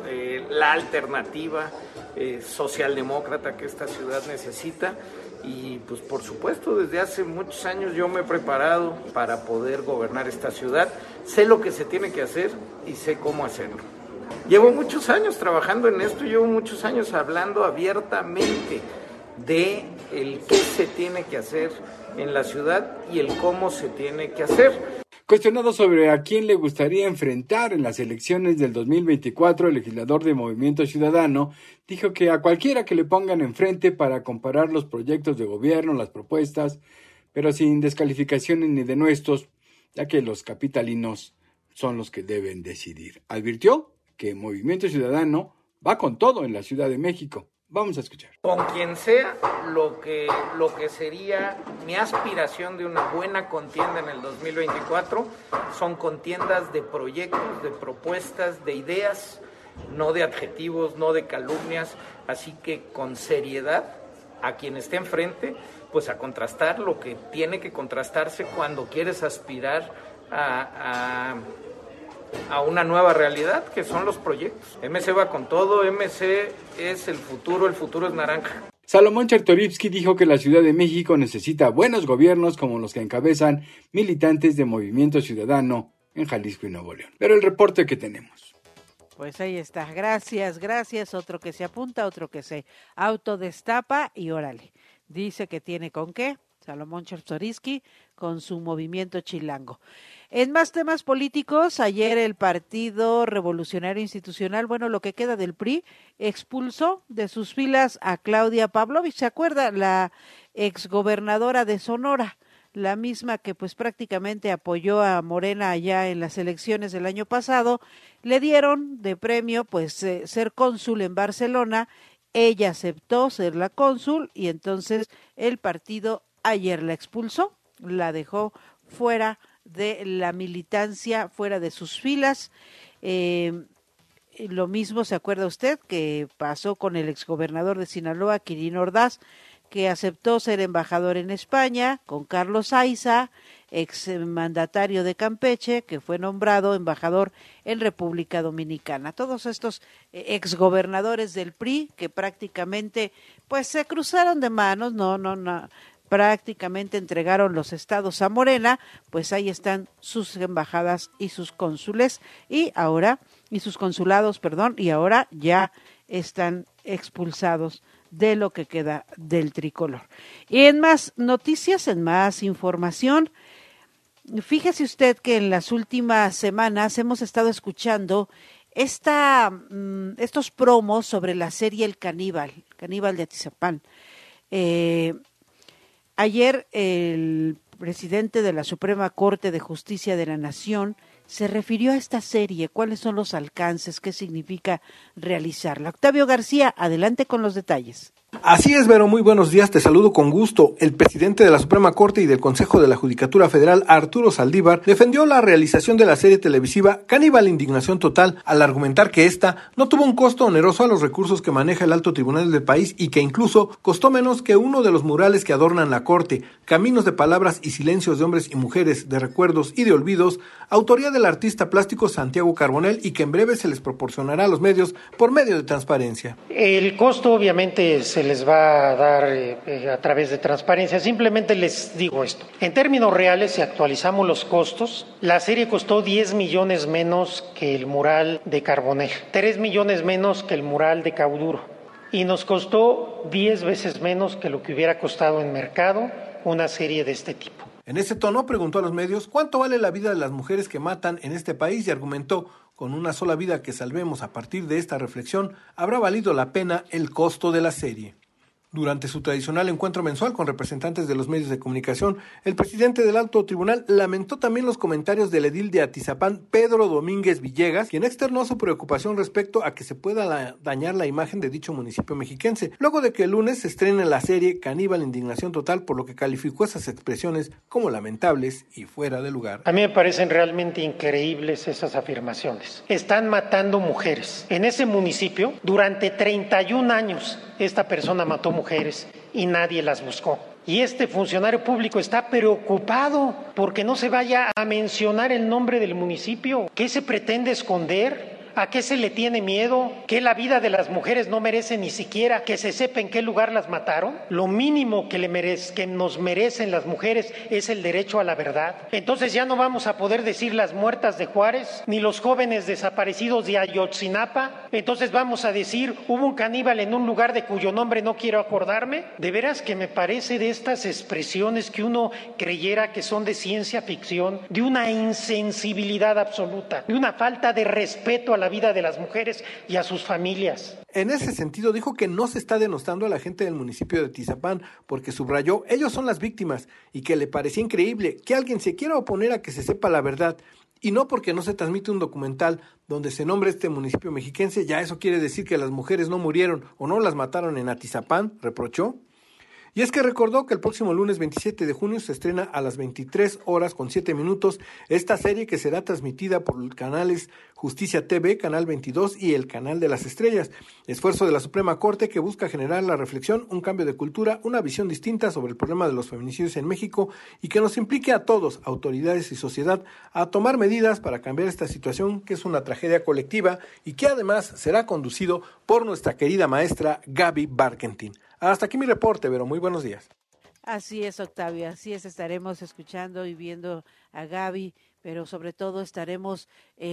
la alternativa socialdemócrata que esta ciudad necesita y pues por supuesto desde hace muchos años yo me he preparado para poder gobernar esta ciudad. Sé lo que se tiene que hacer y sé cómo hacerlo. Llevo muchos años trabajando en esto, llevo muchos años hablando abiertamente de el qué se tiene que hacer en la ciudad y el cómo se tiene que hacer. Cuestionado sobre a quién le gustaría enfrentar en las elecciones del 2024, el legislador de Movimiento Ciudadano dijo que a cualquiera que le pongan enfrente para comparar los proyectos de gobierno, las propuestas, pero sin descalificaciones ni denuestos, ya que los capitalinos son los que deben decidir. Advirtió que Movimiento Ciudadano va con todo en la Ciudad de México. Vamos a escuchar. Con quien sea, lo que sería mi aspiración de una buena contienda en el 2024 son contiendas de proyectos, de propuestas, de ideas, no de adjetivos, no de calumnias, así que con seriedad a quien esté enfrente, pues a contrastar lo que tiene que contrastarse cuando quieres aspirar a una nueva realidad, que son los proyectos. MC va con todo, MC es el futuro es naranja. Salomón Chertorivsky dijo que la Ciudad de México necesita buenos gobiernos como los que encabezan militantes de Movimiento Ciudadano en Jalisco y Nuevo León. Pero el reporte que tenemos. Pues ahí está, gracias, otro que se apunta, otro que se autodestapa y órale, dice que tiene con qué, Salomón Chertorivsky con su movimiento chilango. En más temas políticos, ayer el Partido Revolucionario Institucional, bueno, lo que queda del PRI, expulsó de sus filas a Claudia Pavlovich, ¿se acuerda? La exgobernadora de Sonora, la misma que pues prácticamente apoyó a Morena allá en las elecciones del año pasado. Le dieron de premio pues ser cónsul en Barcelona, ella aceptó ser la cónsul y entonces el partido ayer la expulsó, la dejó fuera de la militancia, fuera de sus filas. Lo mismo se acuerda usted que pasó con el exgobernador de Sinaloa, Quirino Ordaz, que aceptó ser embajador en España, con Carlos Aiza, exmandatario de Campeche, que fue nombrado embajador en República Dominicana. Todos estos exgobernadores del PRI que prácticamente pues se cruzaron de manos, no, prácticamente entregaron los estados a Morena, pues ahí están sus embajadas y sus cónsules y sus consulados, y ahora ya están expulsados de lo que queda del tricolor. Y en más noticias, en más información, fíjese usted que en las últimas semanas hemos estado escuchando estos promos sobre la serie El Caníbal de Atizapán. Ayer el presidente de la Suprema Corte de Justicia de la Nación se refirió a esta serie, cuáles son los alcances, qué significa realizarla. Octavio García, adelante con los detalles. Así es, Vero, muy buenos días, te saludo con gusto. El presidente de la Suprema Corte y del Consejo de la Judicatura Federal, Arturo Saldívar, defendió la realización de la serie televisiva Caníbal Indignación Total, al argumentar que esta no tuvo un costo oneroso a los recursos que maneja el alto tribunal del país y que incluso costó menos que uno de los murales que adornan la Corte, Caminos de Palabras y Silencios de Hombres y Mujeres, de Recuerdos y de Olvidos, autoría del artista plástico Santiago Carbonell, y que en breve se les proporcionará a los medios por medio de transparencia. El costo obviamente se les va a dar a través de transparencia. Simplemente les digo esto. En términos reales, si actualizamos los costos, la serie costó 10 millones menos que el mural de Carbonell, 3 millones menos que el mural de Cauduro. y nos costó 10 veces menos que lo que hubiera costado en mercado una serie de este tipo. En ese tono preguntó a los medios cuánto vale la vida de las mujeres que matan en este país y argumentó: con una sola vida que salvemos a partir de esta reflexión, habrá valido la pena el costo de la serie. Durante su tradicional encuentro mensual con representantes de los medios de comunicación, el presidente del Alto Tribunal lamentó también los comentarios del edil de Atizapán, Pedro Domínguez Villegas, quien externó su preocupación respecto a que se pueda dañar la imagen de dicho municipio mexiquense, luego de que el lunes se estrene la serie Caníbal Indignación Total, por lo que calificó esas expresiones como lamentables y fuera de lugar. A mí me parecen realmente increíbles esas afirmaciones. Están matando mujeres. En ese municipio, durante 31 años, esta persona mató mujeres y nadie las buscó. Y este funcionario público está preocupado porque no se vaya a mencionar el nombre del municipio. ¿Qué se pretende esconder? ¿A qué se le tiene miedo? ¿Que la vida de las mujeres no merece ni siquiera que se sepa en qué lugar las mataron? Lo mínimo que nos merecen las mujeres es el derecho a la verdad. Entonces ya no vamos a poder decir las muertas de Juárez, ni los jóvenes desaparecidos de Ayotzinapa. Entonces vamos a decir, hubo un caníbal en un lugar de cuyo nombre no quiero acordarme. De veras que me parece de estas expresiones que uno creyera que son de ciencia ficción, de una insensibilidad absoluta, de una falta de respeto a la vida de las mujeres y a sus familias. En ese sentido dijo que no se está denostando a la gente del municipio de Atizapán, porque subrayó, ellos son las víctimas, y que le parecía increíble que alguien se quiera oponer a que se sepa la verdad, y no porque no se transmite un documental donde se nombre este municipio mexiquense, ya eso quiere decir que las mujeres no murieron o no las mataron en Atizapán, reprochó. Y es que recordó que el próximo lunes 27 de junio se estrena a las 23:07 esta serie que será transmitida por los canales Justicia TV, Canal 22 y el Canal de las Estrellas. Esfuerzo de la Suprema Corte que busca generar la reflexión, un cambio de cultura, una visión distinta sobre el problema de los feminicidios en México y que nos implique a todos, autoridades y sociedad, a tomar medidas para cambiar esta situación que es una tragedia colectiva y que además será conducido por nuestra querida maestra Gaby Barkentin. Hasta aquí mi reporte, Vero. Muy buenos días. Así es, Octavio, así es, estaremos escuchando y viendo a Gaby, pero sobre todo estaremos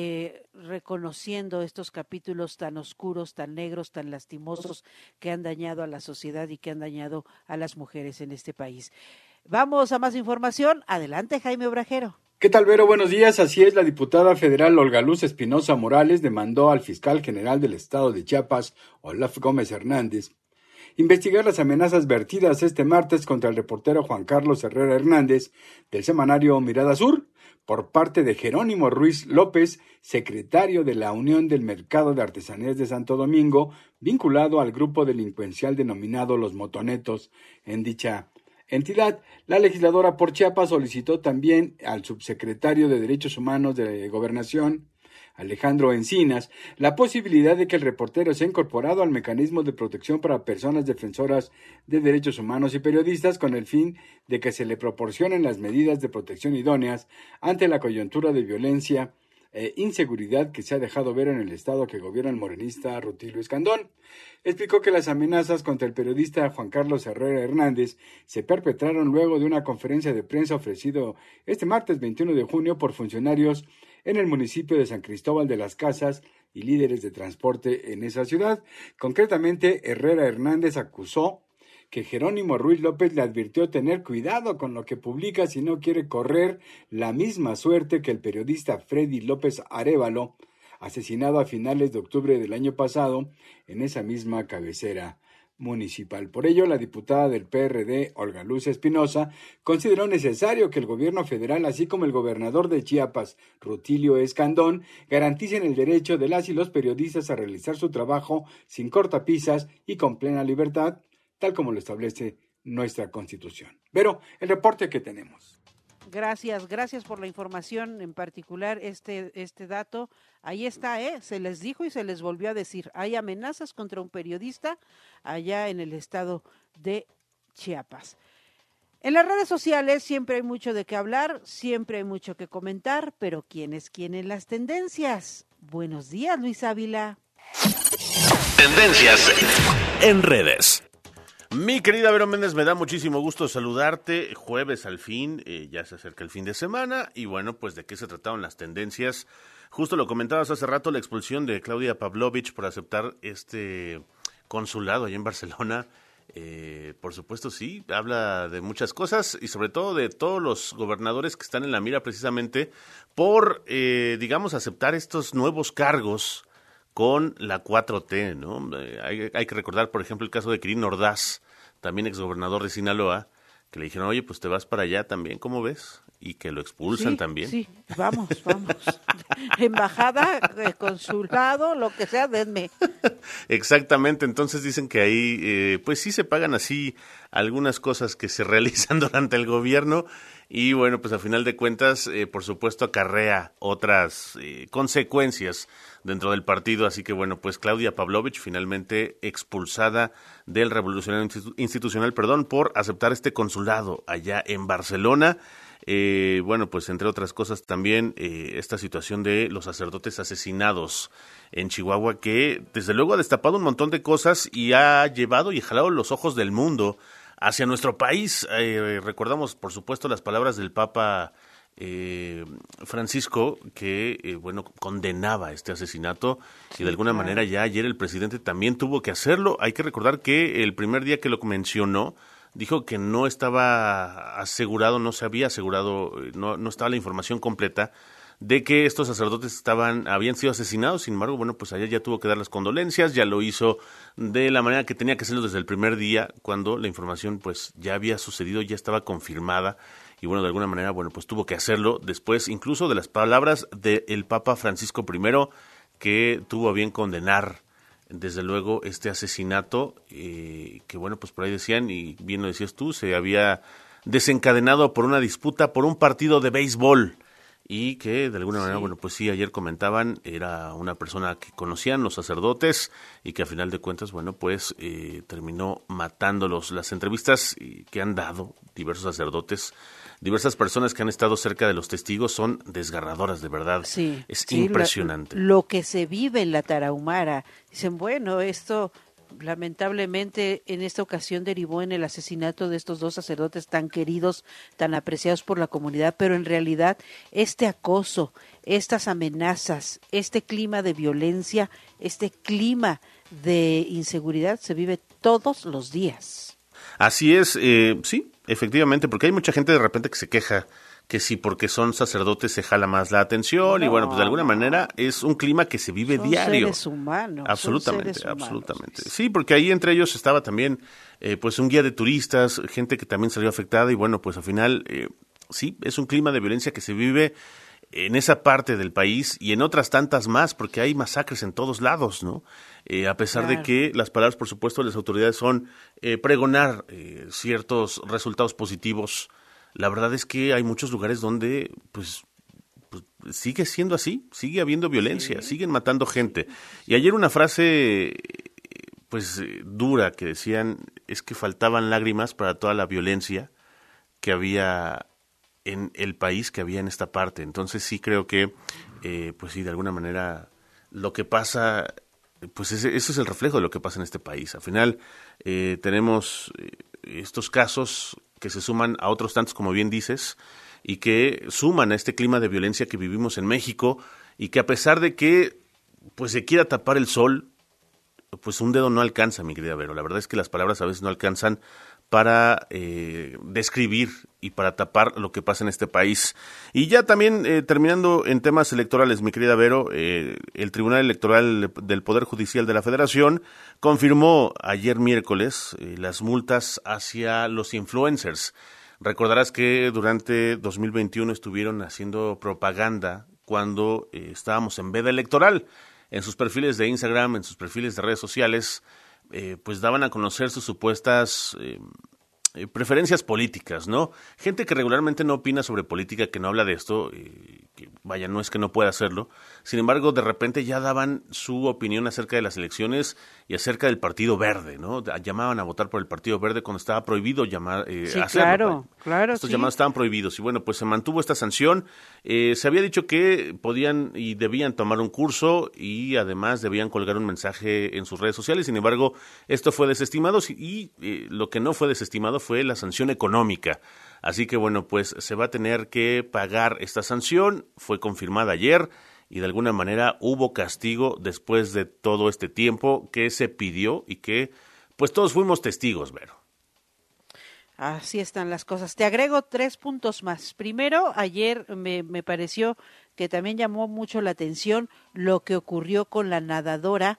reconociendo estos capítulos tan oscuros, tan negros, tan lastimosos que han dañado a la sociedad y que han dañado a las mujeres en este país. Vamos a más información. Adelante, Jaime Obrajero. ¿Qué tal, Vero? Buenos días. Así es, la diputada federal Olga Luz Espinosa Morales demandó al fiscal general del estado de Chiapas, Olaf Gómez Hernández, investigar las amenazas vertidas este martes contra el reportero Juan Carlos Herrera Hernández del semanario Mirada Sur por parte de Jerónimo Ruiz López, secretario de la Unión del Mercado de Artesanías de Santo Domingo, vinculado al grupo delincuencial denominado Los Motonetos. En dicha entidad, la legisladora por Chiapas solicitó también al subsecretario de Derechos Humanos de Gobernación, Alejandro Encinas, la posibilidad de que el reportero sea incorporado al mecanismo de protección para personas defensoras de derechos humanos y periodistas con el fin de que se le proporcionen las medidas de protección idóneas ante la coyuntura de violencia e inseguridad que se ha dejado ver en el estado que gobierna el morenista Rutilio Escandón. Explicó que las amenazas contra el periodista Juan Carlos Herrera Hernández se perpetraron luego de una conferencia de prensa ofrecido este martes 21 de junio por funcionarios en el municipio de San Cristóbal de las Casas y líderes de transporte en esa ciudad. Concretamente, Herrera Hernández acusó que Jerónimo Ruiz López le advirtió tener cuidado con lo que publica si no quiere correr la misma suerte que el periodista Freddy López Arévalo, asesinado a finales de octubre del año pasado en esa misma cabecera municipal. Por ello, la diputada del PRD, Olga Luz Espinosa, consideró necesario que el gobierno federal, así como el gobernador de Chiapas, Rutilio Escandón, garanticen el derecho de las y los periodistas a realizar su trabajo sin cortapisas y con plena libertad, tal como lo establece nuestra Constitución. Pero el reporte que tenemos. Gracias por la información, en particular este dato. Ahí está, se les dijo y se les volvió a decir. Hay amenazas contra un periodista allá en el estado de Chiapas. En las redes sociales siempre hay mucho de qué hablar, siempre hay mucho que comentar, pero ¿quién es quién en las tendencias? Buenos días, Luis Ávila. Tendencias en redes. Mi querida Vero Méndez, me da muchísimo gusto saludarte. Jueves al fin, ya se acerca el fin de semana. Y bueno, pues ¿de qué se trataron las tendencias? Justo lo comentabas hace rato, la expulsión de Claudia Pavlovich por aceptar consulado allá en Barcelona, por supuesto sí, habla de muchas cosas y sobre todo de todos los gobernadores que están en la mira precisamente por, digamos, aceptar estos nuevos cargos con la 4T, ¿no? Hay que recordar, por ejemplo, el caso de Quirino Ordaz, también exgobernador de Sinaloa, que le dijeron, oye, pues te vas para allá también, ¿cómo ves? Y que lo expulsan también. Sí, vamos. Embajada, consulado, lo que sea, denme. Exactamente, entonces dicen que ahí, pues sí se pagan así algunas cosas que se realizan durante el gobierno y bueno, pues a final de cuentas, por supuesto, acarrea otras consecuencias dentro del partido, así que bueno, pues Claudia Pavlovich finalmente expulsada del Revolucionario Institucional, por aceptar este consulado allá en Barcelona. Bueno, pues entre otras cosas también esta situación de los sacerdotes asesinados en Chihuahua, que desde luego ha destapado un montón de cosas y ha llevado y jalado los ojos del mundo hacia nuestro país. Recordamos, por supuesto, las palabras del Papa Francisco, que bueno, condenaba este asesinato y de alguna manera ya ayer el presidente también tuvo que hacerlo. Hay que recordar que el primer día que lo mencionó, dijo que no estaba asegurado, no se había asegurado, no estaba la información completa de que estos sacerdotes habían sido asesinados. Sin embargo, bueno, pues ayer ya tuvo que dar las condolencias, ya lo hizo de la manera que tenía que hacerlo desde el primer día, cuando la información pues ya había sucedido, ya estaba confirmada, y bueno, de alguna manera, bueno, pues tuvo que hacerlo después incluso de las palabras del Papa Francisco I, que tuvo a bien condenar desde luego este asesinato, que bueno, pues por ahí decían, y bien lo decías tú, se había desencadenado por una disputa por un partido de béisbol, y que de alguna manera, bueno, pues sí, ayer comentaban, era una persona que conocían los sacerdotes y que a final de cuentas, bueno, pues terminó matándolos. Las entrevistas que han dado diversos sacerdotes, diversas personas que han estado cerca de los testigos son desgarradoras, de verdad. Sí, es impresionante. Lo que se vive en la Tarahumara. Dicen, bueno, esto lamentablemente en esta ocasión derivó en el asesinato de estos dos sacerdotes tan queridos, tan apreciados por la comunidad, pero en realidad este acoso, estas amenazas, este clima de violencia, este clima de inseguridad se vive todos los días. Así es, sí, efectivamente, porque hay mucha gente de repente que se queja que sí, porque son sacerdotes se jala más la atención, y bueno, pues de alguna manera es un clima que se vive diario. Son seres humanos. Absolutamente, absolutamente. Sí, porque ahí entre ellos estaba también pues un guía de turistas, gente que también salió afectada, y bueno, pues al final sí, es un clima de violencia que se vive en esa parte del país y en otras tantas más, porque hay masacres en todos lados, ¿no? A pesar de que las palabras, por supuesto, de las autoridades son pregonar ciertos resultados positivos, la verdad es que hay muchos lugares donde pues sigue siendo así, sigue habiendo violencia, siguen matando gente. Y ayer una frase pues dura que decían es que faltaban lágrimas para toda la violencia que había en el país, que había en esta parte. Entonces sí creo que pues sí, de alguna manera lo que pasa, pues eso es el reflejo de lo que pasa en este país. Al final tenemos estos casos que se suman a otros tantos, como bien dices, y que suman a este clima de violencia que vivimos en México, y que a pesar de que pues se quiera tapar el sol, pues un dedo no alcanza, mi querida Vero. La verdad es que las palabras a veces no alcanzan para describir y para tapar lo que pasa en este país. Y ya también terminando en temas electorales, mi querida Vero, el Tribunal Electoral del Poder Judicial de la Federación confirmó ayer miércoles las multas hacia los influencers. Recordarás que durante 2021 estuvieron haciendo propaganda cuando estábamos en veda electoral. En sus perfiles de Instagram, en sus perfiles de redes sociales, pues daban a conocer sus supuestas preferencias políticas, ¿no? Gente que regularmente no opina sobre política, que no habla de esto, que vaya, no es que no pueda hacerlo. Sin embargo, de repente ya daban su opinión acerca de las elecciones y acerca del Partido Verde, ¿no? Llamaban a votar por el Partido Verde cuando estaba prohibido llamar sí, hacerlo. Claro, estos llamados estaban prohibidos, y bueno, pues se mantuvo esta sanción. Se había dicho que podían y debían tomar un curso y además debían colgar un mensaje en sus redes sociales. Sin embargo, esto fue desestimado, y lo que no fue desestimado fue la sanción económica. Así que bueno, pues se va a tener que pagar esta sanción. Fue confirmada ayer y de alguna manera hubo castigo después de todo este tiempo que se pidió y que pues todos fuimos testigos, Vero. Así están las cosas. Te agrego 3 puntos más. Primero, ayer me pareció que también llamó mucho la atención lo que ocurrió con la nadadora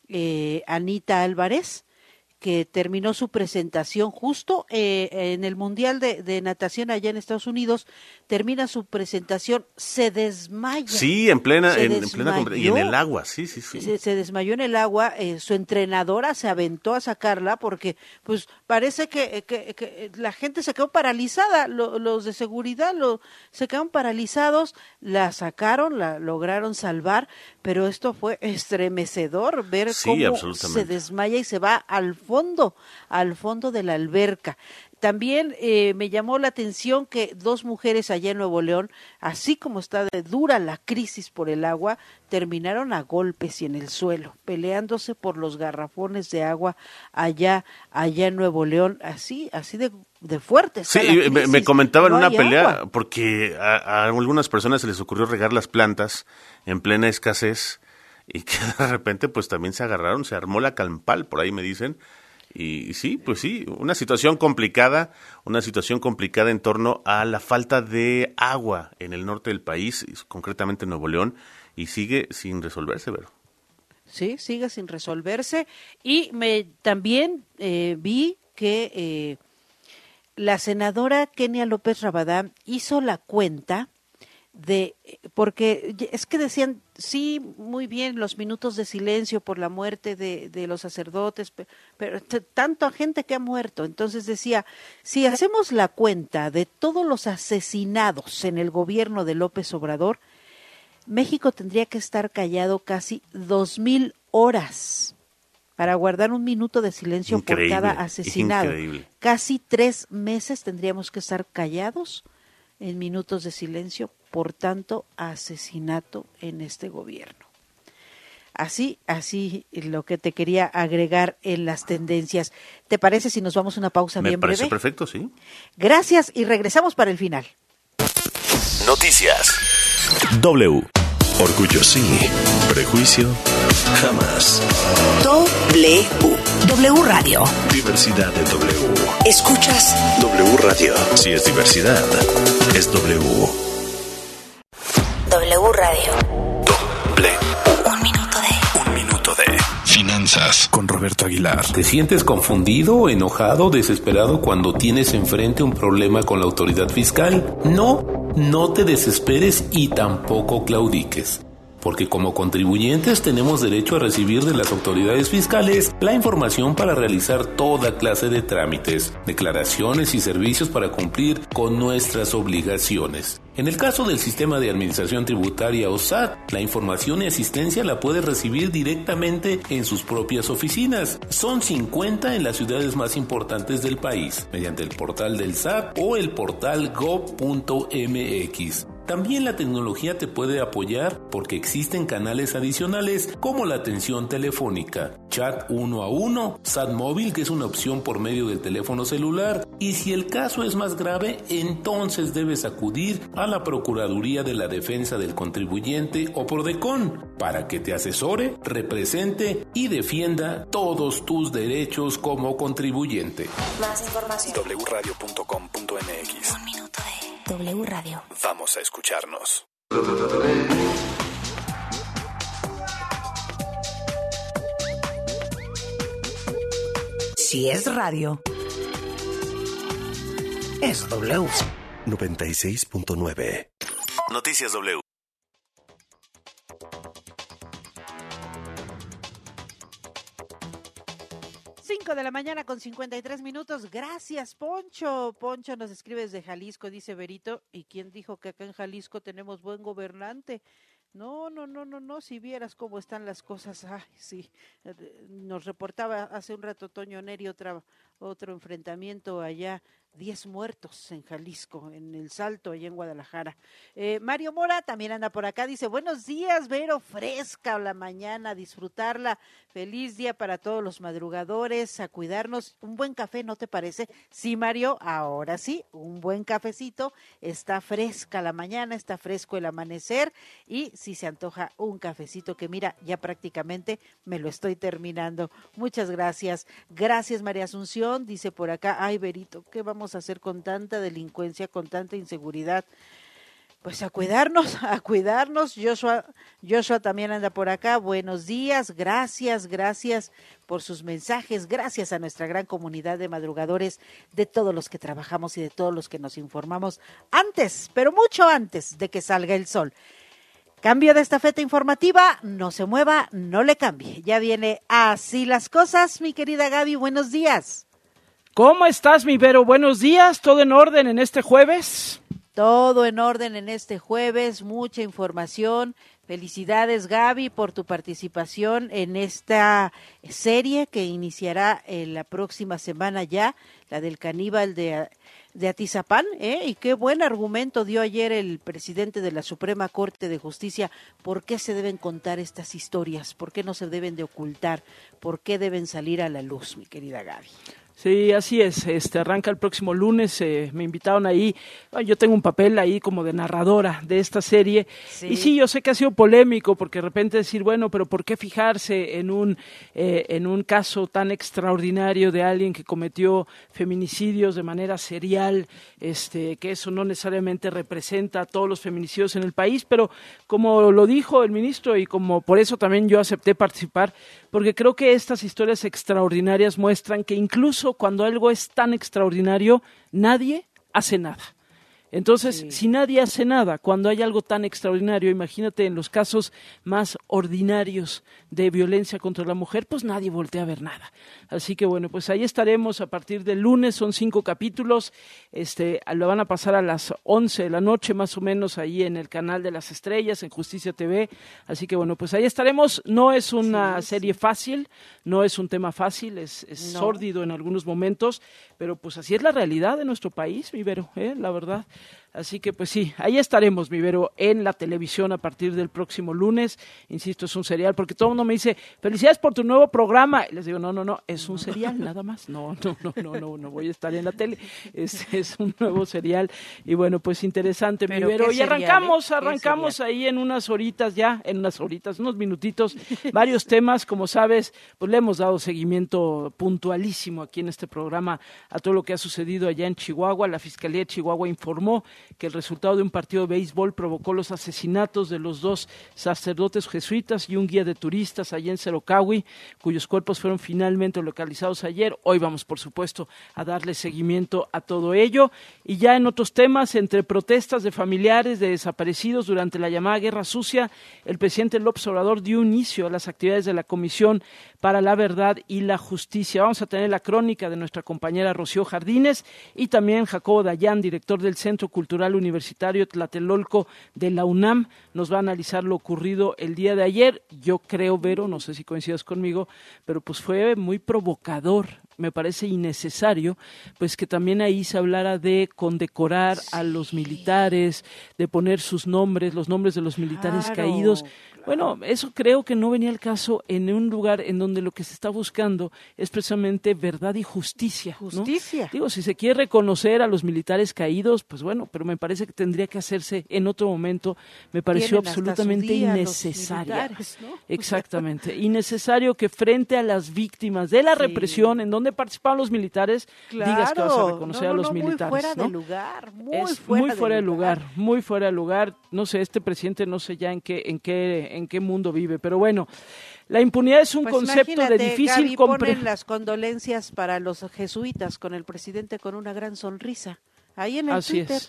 Anita Álvarez, que terminó su presentación justo en el Mundial de Natación allá en Estados Unidos, termina su presentación, se desmaya. Sí, en plena y en el agua, sí. Se desmayó en el agua, su entrenadora se aventó a sacarla porque pues parece que la gente se quedó paralizada, los de seguridad se quedaron paralizados, la sacaron, la lograron salvar, pero esto fue estremecedor ver cómo se desmaya y se va al fondo de la alberca. También me llamó la atención que 2 mujeres allá en Nuevo León, así como está de dura la crisis por el agua, terminaron a golpes y en el suelo, peleándose por los garrafones de agua allá en Nuevo León, así de fuerte. Sí, me comentaban una pelea agua. Porque a algunas personas se les ocurrió regar las plantas en plena escasez y que de repente pues también se agarraron, se armó la campal, por ahí me dicen. Y sí, pues sí, una situación complicada en torno a la falta de agua en el norte del país, concretamente en Nuevo León, y sigue sin resolverse, Vero. Sí, sigue sin resolverse. Y también vi que la senadora Kenia López Rabadán hizo la cuenta porque es que decían, sí, muy bien, los minutos de silencio por la muerte de los sacerdotes, pero tanta gente que ha muerto. Entonces decía, si hacemos la cuenta de todos los asesinados en el gobierno de López Obrador, México tendría que estar callado casi 2,000 horas para guardar un minuto de silencio por cada asesinado. Increíble. Casi 3 meses tendríamos que estar callados en minutos de silencio por tanto asesinato en este gobierno. Así lo que te quería agregar en las tendencias. ¿Te parece si nos vamos a una pausa bien breve? Me parece perfecto, sí. Gracias y regresamos para el final. Noticias. W. Orgullo sí, prejuicio jamás. W Radio. Diversidad de W. ¿Escuchas? W Radio. Si es diversidad, es W. W Radio. W. Un minuto de finanzas con Roberto Aguilar. ¿Te sientes confundido, enojado, desesperado cuando tienes enfrente un problema con la autoridad fiscal? No te desesperes y tampoco claudiques. Porque como contribuyentes tenemos derecho a recibir de las autoridades fiscales la información para realizar toda clase de trámites, declaraciones y servicios para cumplir con nuestras obligaciones. En el caso del Sistema de Administración Tributaria o SAT, la información y asistencia la puedes recibir directamente en sus propias oficinas. Son 50 en las ciudades más importantes del país, mediante el portal del SAT o el portal gov.mx. También la tecnología te puede apoyar porque existen canales adicionales como la atención telefónica, chat 1 a 1, SAT móvil, que es una opción por medio del teléfono celular, y si el caso es más grave, entonces debes acudir a la Procuraduría de la Defensa del Contribuyente o Prodecon para que te asesore, represente y defienda todos tus derechos como contribuyente. Más información. wradio.com.mx. Un minuto de W Radio. Vamos a escucharnos. Si es radio, es W. 96.9. Noticias W. De la mañana con 53 minutos. Gracias, Poncho. Poncho nos escribe desde Jalisco, dice Berito. ¿Y quién dijo que acá en Jalisco tenemos buen gobernante? No, si vieras cómo están las cosas. Ay, sí. Nos reportaba hace un rato Toño Neri otra otro enfrentamiento allá, 10 muertos en Jalisco, en El Salto, allá en Guadalajara. Mario Mora también anda por acá, dice, buenos días, Vero, fresca la mañana, disfrutarla, feliz día para todos los madrugadores, a cuidarnos, un buen café, ¿no te parece? Sí, Mario, ahora sí, un buen cafecito, está fresca la mañana, está fresco el amanecer, y si se antoja un cafecito que mira, ya prácticamente me lo estoy terminando. Muchas gracias. Gracias, María Asunción, dice por acá, ay, Verito, ¿qué vamos a hacer con tanta delincuencia, con tanta inseguridad? Pues a cuidarnos. Joshua también anda por acá, buenos días, gracias por sus mensajes, gracias a nuestra gran comunidad de madrugadores, de todos los que trabajamos y de todos los que nos informamos antes, pero mucho antes de que salga el sol. Cambio de estafeta informativa, no se mueva, no le cambie, ya viene Así las Cosas, mi querida Gaby, buenos días. ¿Cómo estás, mi Vero? Buenos días, ¿todo en orden en este jueves? Todo en orden en este jueves, mucha información. Felicidades, Gaby, por tu participación en esta serie que iniciará la próxima semana ya, la del caníbal de Atizapán, y qué buen argumento dio ayer el presidente de la Suprema Corte de Justicia. ¿Por qué se deben contar estas historias? ¿Por qué no se deben de ocultar? ¿Por qué deben salir a la luz, mi querida Gaby? Sí, así es, arranca el próximo lunes, me invitaron ahí, yo tengo un papel ahí como de narradora de esta serie, sí. Y sí, yo sé que ha sido polémico, porque de repente decir, bueno, pero ¿por qué fijarse en un caso tan extraordinario de alguien que cometió feminicidios de manera serial, que eso no necesariamente representa a todos los feminicidios en el país, pero como lo dijo el ministro y como por eso también yo acepté participar, porque creo que estas historias extraordinarias muestran que incluso cuando algo es tan extraordinario, nadie hace nada. Entonces, sí. Si nadie hace nada, cuando hay algo tan extraordinario, imagínate en los casos más ordinarios de violencia contra la mujer, pues nadie voltea a ver nada. Así que bueno, pues ahí estaremos a partir del lunes, son 5 capítulos, lo van a pasar a las 11 de la noche más o menos ahí en el canal de las estrellas, en Justicia TV, así que bueno, pues ahí estaremos. No es una serie fácil, no es un tema fácil, es sórdido en algunos momentos, pero pues así es la realidad de nuestro país, mi Vero, la verdad. Así que pues sí, ahí estaremos, mi Vero, en la televisión a partir del próximo lunes. Insisto, es un serial, porque todo el mundo me dice, felicidades por tu nuevo programa. Y les digo, no, es un serial nada más. No voy a estar en la tele. Es un nuevo serial. Y bueno, pues interesante, mi Vero. Y arrancamos ahí en unos minutitos, varios temas. Como sabes, pues le hemos dado seguimiento puntualísimo aquí en este programa a todo lo que ha sucedido allá en Chihuahua. La Fiscalía de Chihuahua informó que el resultado de un partido de béisbol provocó los asesinatos de los 2 sacerdotes jesuitas y un guía de turistas allá en Cerocahui, cuyos cuerpos fueron finalmente localizados ayer. Hoy vamos, por supuesto, a darle seguimiento a todo ello. Y ya en otros temas, entre protestas de familiares de desaparecidos durante la llamada Guerra Sucia, el presidente López Obrador dio inicio a las actividades de la Comisión para la Verdad y la Justicia. Vamos a tener la crónica de nuestra compañera Rocío Jardines y también Jacobo Dayan, director del Centro Cultural Universitario Tlatelolco de la UNAM, nos va a analizar lo ocurrido el día de ayer. Yo creo, Vero, no sé si coincidas conmigo, pero pues fue muy provocador, me parece innecesario, pues que también ahí se hablara de condecorar a los militares, de poner sus nombres, los nombres de los militares caídos. Bueno, eso creo que no venía al caso en un lugar en donde lo que se está buscando es precisamente verdad y justicia. Justicia. ¿No? Digo, si se quiere reconocer a los militares caídos, pues bueno, pero me parece que tendría que hacerse en otro momento. Me pareció absolutamente innecesario. ¿No? Exactamente, innecesario que frente a las víctimas de la represión en donde participaban los militares, digas que vas a reconocer a los militares. Muy fuera de lugar, muy fuera de lugar. No sé, este presidente no sé ya en qué mundo vive, pero bueno, la impunidad es un concepto de difícil comprensión. Ponen las condolencias para los jesuitas con el presidente con una gran sonrisa, ahí en el Twitter.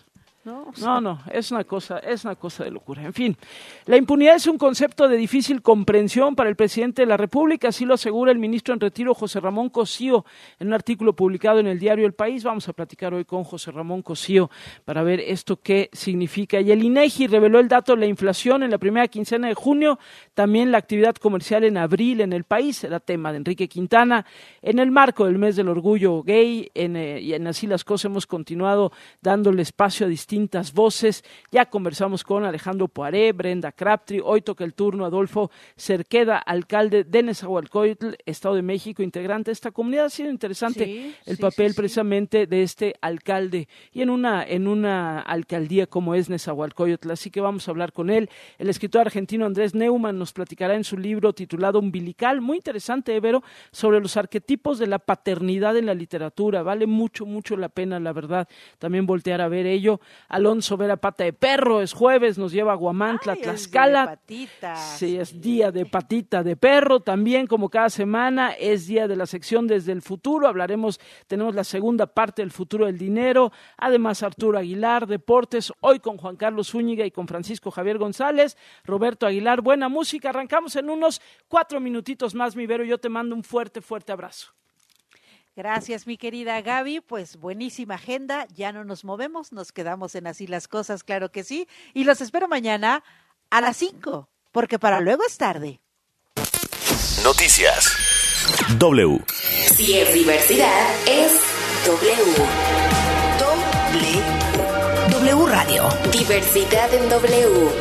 ¿no? No, es una cosa de locura. En fin, la impunidad es un concepto de difícil comprensión para el presidente de la República, así lo asegura el ministro en retiro José Ramón Cosío en un artículo publicado en el diario El País. Vamos a platicar hoy con José Ramón Cosío para ver esto qué significa. Y el INEGI reveló el dato de la inflación en la primera quincena de junio, también la actividad comercial en abril en el país, era tema de Enrique Quintana. En el marco del mes del orgullo gay, y en Así las Cosas hemos continuado dándole espacio a distintas voces. Ya conversamos con Alejandro Poiré, Brenda Crabtree, hoy toca el turno Adolfo Cerqueda, alcalde de Nezahualcóyotl, Estado de México, integrante de esta comunidad. Ha sido interesante el papel precisamente de este alcalde y en una alcaldía como es Nezahualcóyotl, así que vamos a hablar con él. El escritor argentino Andrés Neumann nos platicará en su libro titulado Umbilical, muy interesante, Vero, sobre los arquetipos de la paternidad en la literatura. Vale mucho la pena, la verdad, también voltear a ver ello. Alonso Vera Pata de Perro, es jueves, nos lleva a Guamantla, Tlaxcala. Sí, es día de patita de perro, también como cada semana es día de la sección Desde el Futuro, tenemos la segunda parte del futuro del dinero, además Arturo Aguilar, deportes, hoy con Juan Carlos Zúñiga y con Francisco Javier González, Roberto Aguilar, buena música, arrancamos en unos 4 minutitos más, mi Vero, yo te mando un fuerte abrazo. Gracias, mi querida Gaby, pues buenísima agenda, ya no nos movemos, nos quedamos en Así las Cosas, claro que sí, y los espero mañana a las 5, porque para luego es tarde. Noticias W. Si es diversidad, es W. W Radio. Diversidad en W.